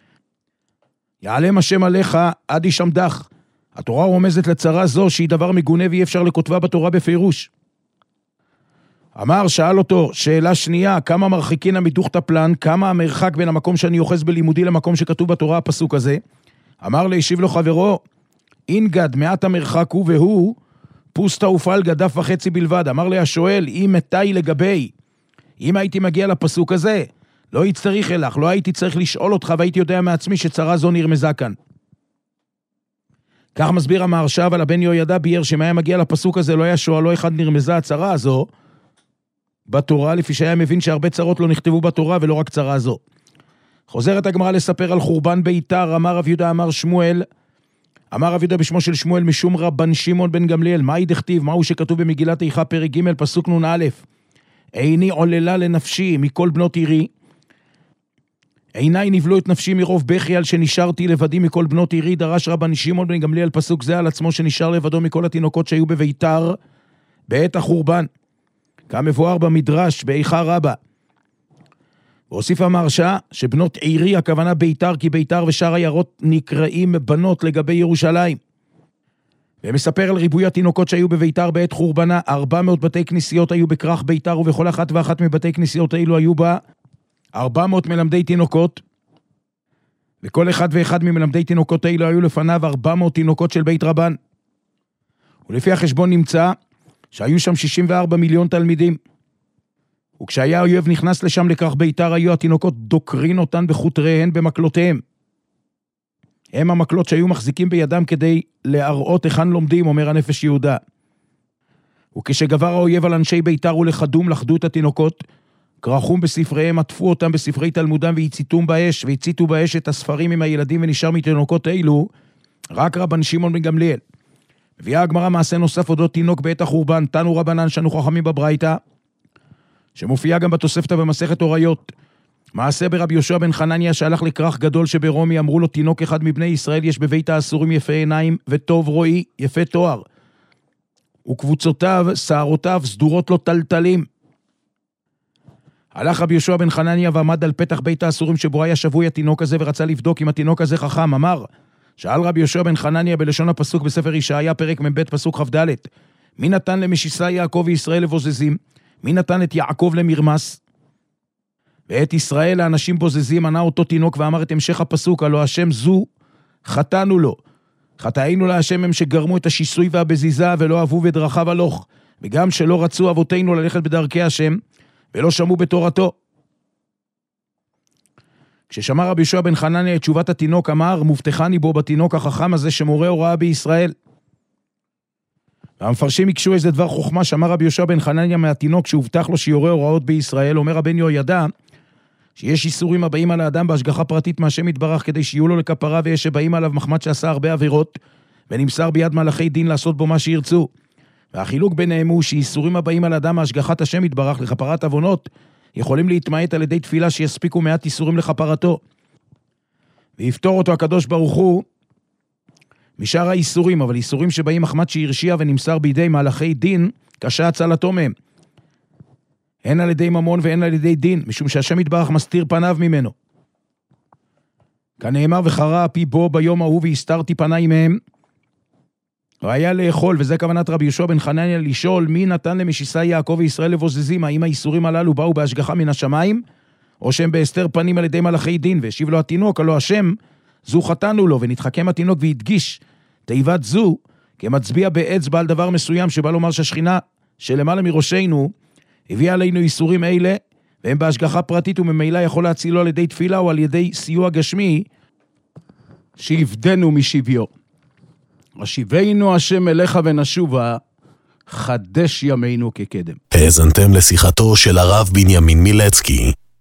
יעלם השם עליך עד ישמדך. התורה רומזת לצרה זו שהיא דבר מגונה ואי אפשר לכותבה בתורה בפירוש. אמר, שאל אותו, שאלה שנייה, כמה מרחיקין מדוך תפלן, כמה המרחק בין המקום שאני אוחז בלימודי למקום שכתוב בתורה הפסוק הזה? אמר לי, השיב לו חברו, אינגד, מעט המרחק הוא והוא, פוסטה ופלגה דף וחצי בלבד. אמר לי השואל, אם מתי לגבי, אם הייתי מגיע לפסוק הזה, לא יצטריך אלך, לא הייתי צריך לשאול אותך והייתי יודע מעצמי שצרה זו נרמזה כאן. כך מסביר המהרש"ב על הבן יהוידע ביאר, שאם היה מגיע לפסוק הזה לא היה שואלו אחד נרמזה הצרה הזו בתורה, לפי שהיה מבין שהרבה צרות לא נכתבו בתורה ולא רק צרה זו. חוזרת הגמרא לספר על חורבן ביתר. אמר רב יהודה אמר שמואל, אמר רב יהודה בשמו של שמואל משום רבן שמעון בן גמליאל, מהי דכתיב, מהו שכתוב במגילת איכה פרק ג' פסוק נ"א, איני עוללה לנפשי מכל בנות עירי, עיניי נבלו את נפשי מרוב בכי על שנשארתי לבדי מכל בנות עירי, דרש רבן שמעון בן גמליאל פסוק זה על עצמו שנשאר לבדו מכל התינוקות שהיו בביתר בעת החורבן, כמבואר במדרש באיכה רבה. והוסיף המהרש"א שבנות עירי הכוונה ביתר, כי ביתר ושאר עיירות נקראים בנות לגבי ירושלים. ומספר על ריבוי התינוקות שהיו בביתר בעת חורבנה. ארבע מאות בתי כנסיות היו בכרך ביתר, ובכל אחת ואחת מבתי כנסיות האלו היו בה ארבע מאות מלמדי תינוקות, וכל אחד ואחד ממלמדי תינוקות האלו היו לפניו ארבע מאות תינוקות של בית רבן. ולפי החשבון נמצא שהיו שם שישים וארבעה מיליון תלמידים. וכשהיה האויב נכנס לשם לכרך ביתר, היו התינוקות דוקרין אותן בחוטריהן במקלותיהם. הם המקלות שהיו מחזיקים בידם כדי להראות היכן לומדים, אומר הנפש יהודה. וכשגבר האויב על אנשי ביתר ולחדום, לחדו את התינוקות, קרחום בספריהם, עטפו אותם בספרי תלמודם והציתום באש, והציתו באש את הספרים עם הילדים, ונשאר מתינוקות אלו רק רבן שמעון בן גמליאל. מביאה הגמרא מעשה נוסף אודות תינוק בעת החורבן, תנו רבנן שנו חכמים בברייתא, שמופיע גם בתוספתא במסכת אוריות. מעשה ברבי יהושע בן חנניה שהלך לכרך גדול שברומי, אמרו לו תינוק אחד מבני ישראל יש בבית האסורים יפה עיניים וטוב רואי, יפה תואר, וקבוצותיו, שערותיו סדורות לו טלטלים. הלך רבי יהושע בן חנניה ועמד על פתח בית האסורים שבו היה שבוי התינוק הזה, ורצה לבדוק אם התינוק הזה חכם. אמר, שאל רבי יהושע בן חנניה בלשון הפסוק בספר ישעיה פרק מ"ב פסוק כ"ד, מי נתן למשיסה יעקב וישראל לבוזזים? מי נתן את יעקב למרמס? ואת ישראל האנשים בוזזים. ענה אותו תינוק ואמר את המשך הפסוק, הלא השם זו חטאנו לו, חטאינו להשם הם שגרמו את השיסוי והבזיזה ולא אהבו בדרכיו הלוך, וגם שלא רצו אבותינו ללכת בדרכי השם ולא שמעו בתורתו. כששמע רבי יהושע בן חנניה את תשובת התינוק, אמר, מובטחני בו בתינוק החכם הזה שמורה הוראה בישראל. והמפרשים יקשו איזה דבר חוכמה שמע רבי יהושע בן חנניה מהתינוק שהובטח לו שיורה הוראות בישראל. אומר רבן יהוידע שיש איסורים הבאים על האדם בהשגחה פרטית מהשם יתברך כדי שיהיו לו לכפרה, ויש שבאים עליו מחמת שעשה הרבה עבירות ונמסר ביד מלאכי דין לעשות בו מה שירצו. והחילוק ביניהם הוא שאיסורים הבאים על האדם מהשגחת השם יתברך לכפרת עוונות יכולים להתמעט על ידי תפילה שיספיקו מעט איסורים לכפרתו, ויפתור אותו הקדוש ברוך הוא משאר האיסורים. אבל איסורים שבאים מחמת שהרשיע ונמסר בידי מהלכי דין קשה הצלתו מהם, הן על ידי ממון והן על ידי דין, משום שהשם יתברך מסתיר פניו ממנו. כנאמר וחרה פי בו ביום ההוא והסתרתי פניי מהם. והיה לאכול, וזה כוונת רבי יהושע בן חנניה לשאול, מי נתן למשיסה יעקב וישראל לבוזזים? האם האיסורים הללו באו בהשגחה מן השמיים, או שהם בהסתר פנים על ידי מלאכי דין? והשיב לו התינוק, הלא השם זו חטאנו לו. ונתחכם התינוק והדגיש תיבת זו כמצביע באצבע על דבר מסוים, שבא לומר שהשכינה שלמעלה מראשנו הביאה עלינו איסורים אלה, והם בהשגחה פרטית, וממילא יכול להצילו על ידי תפילה או על ידי סיוע גשמי שיבדנו משביו. השיבנו השם אליך ונשובה, חדש ימינו כקדם. האזנתם לשיחתו של הרב בנימין מילצקי.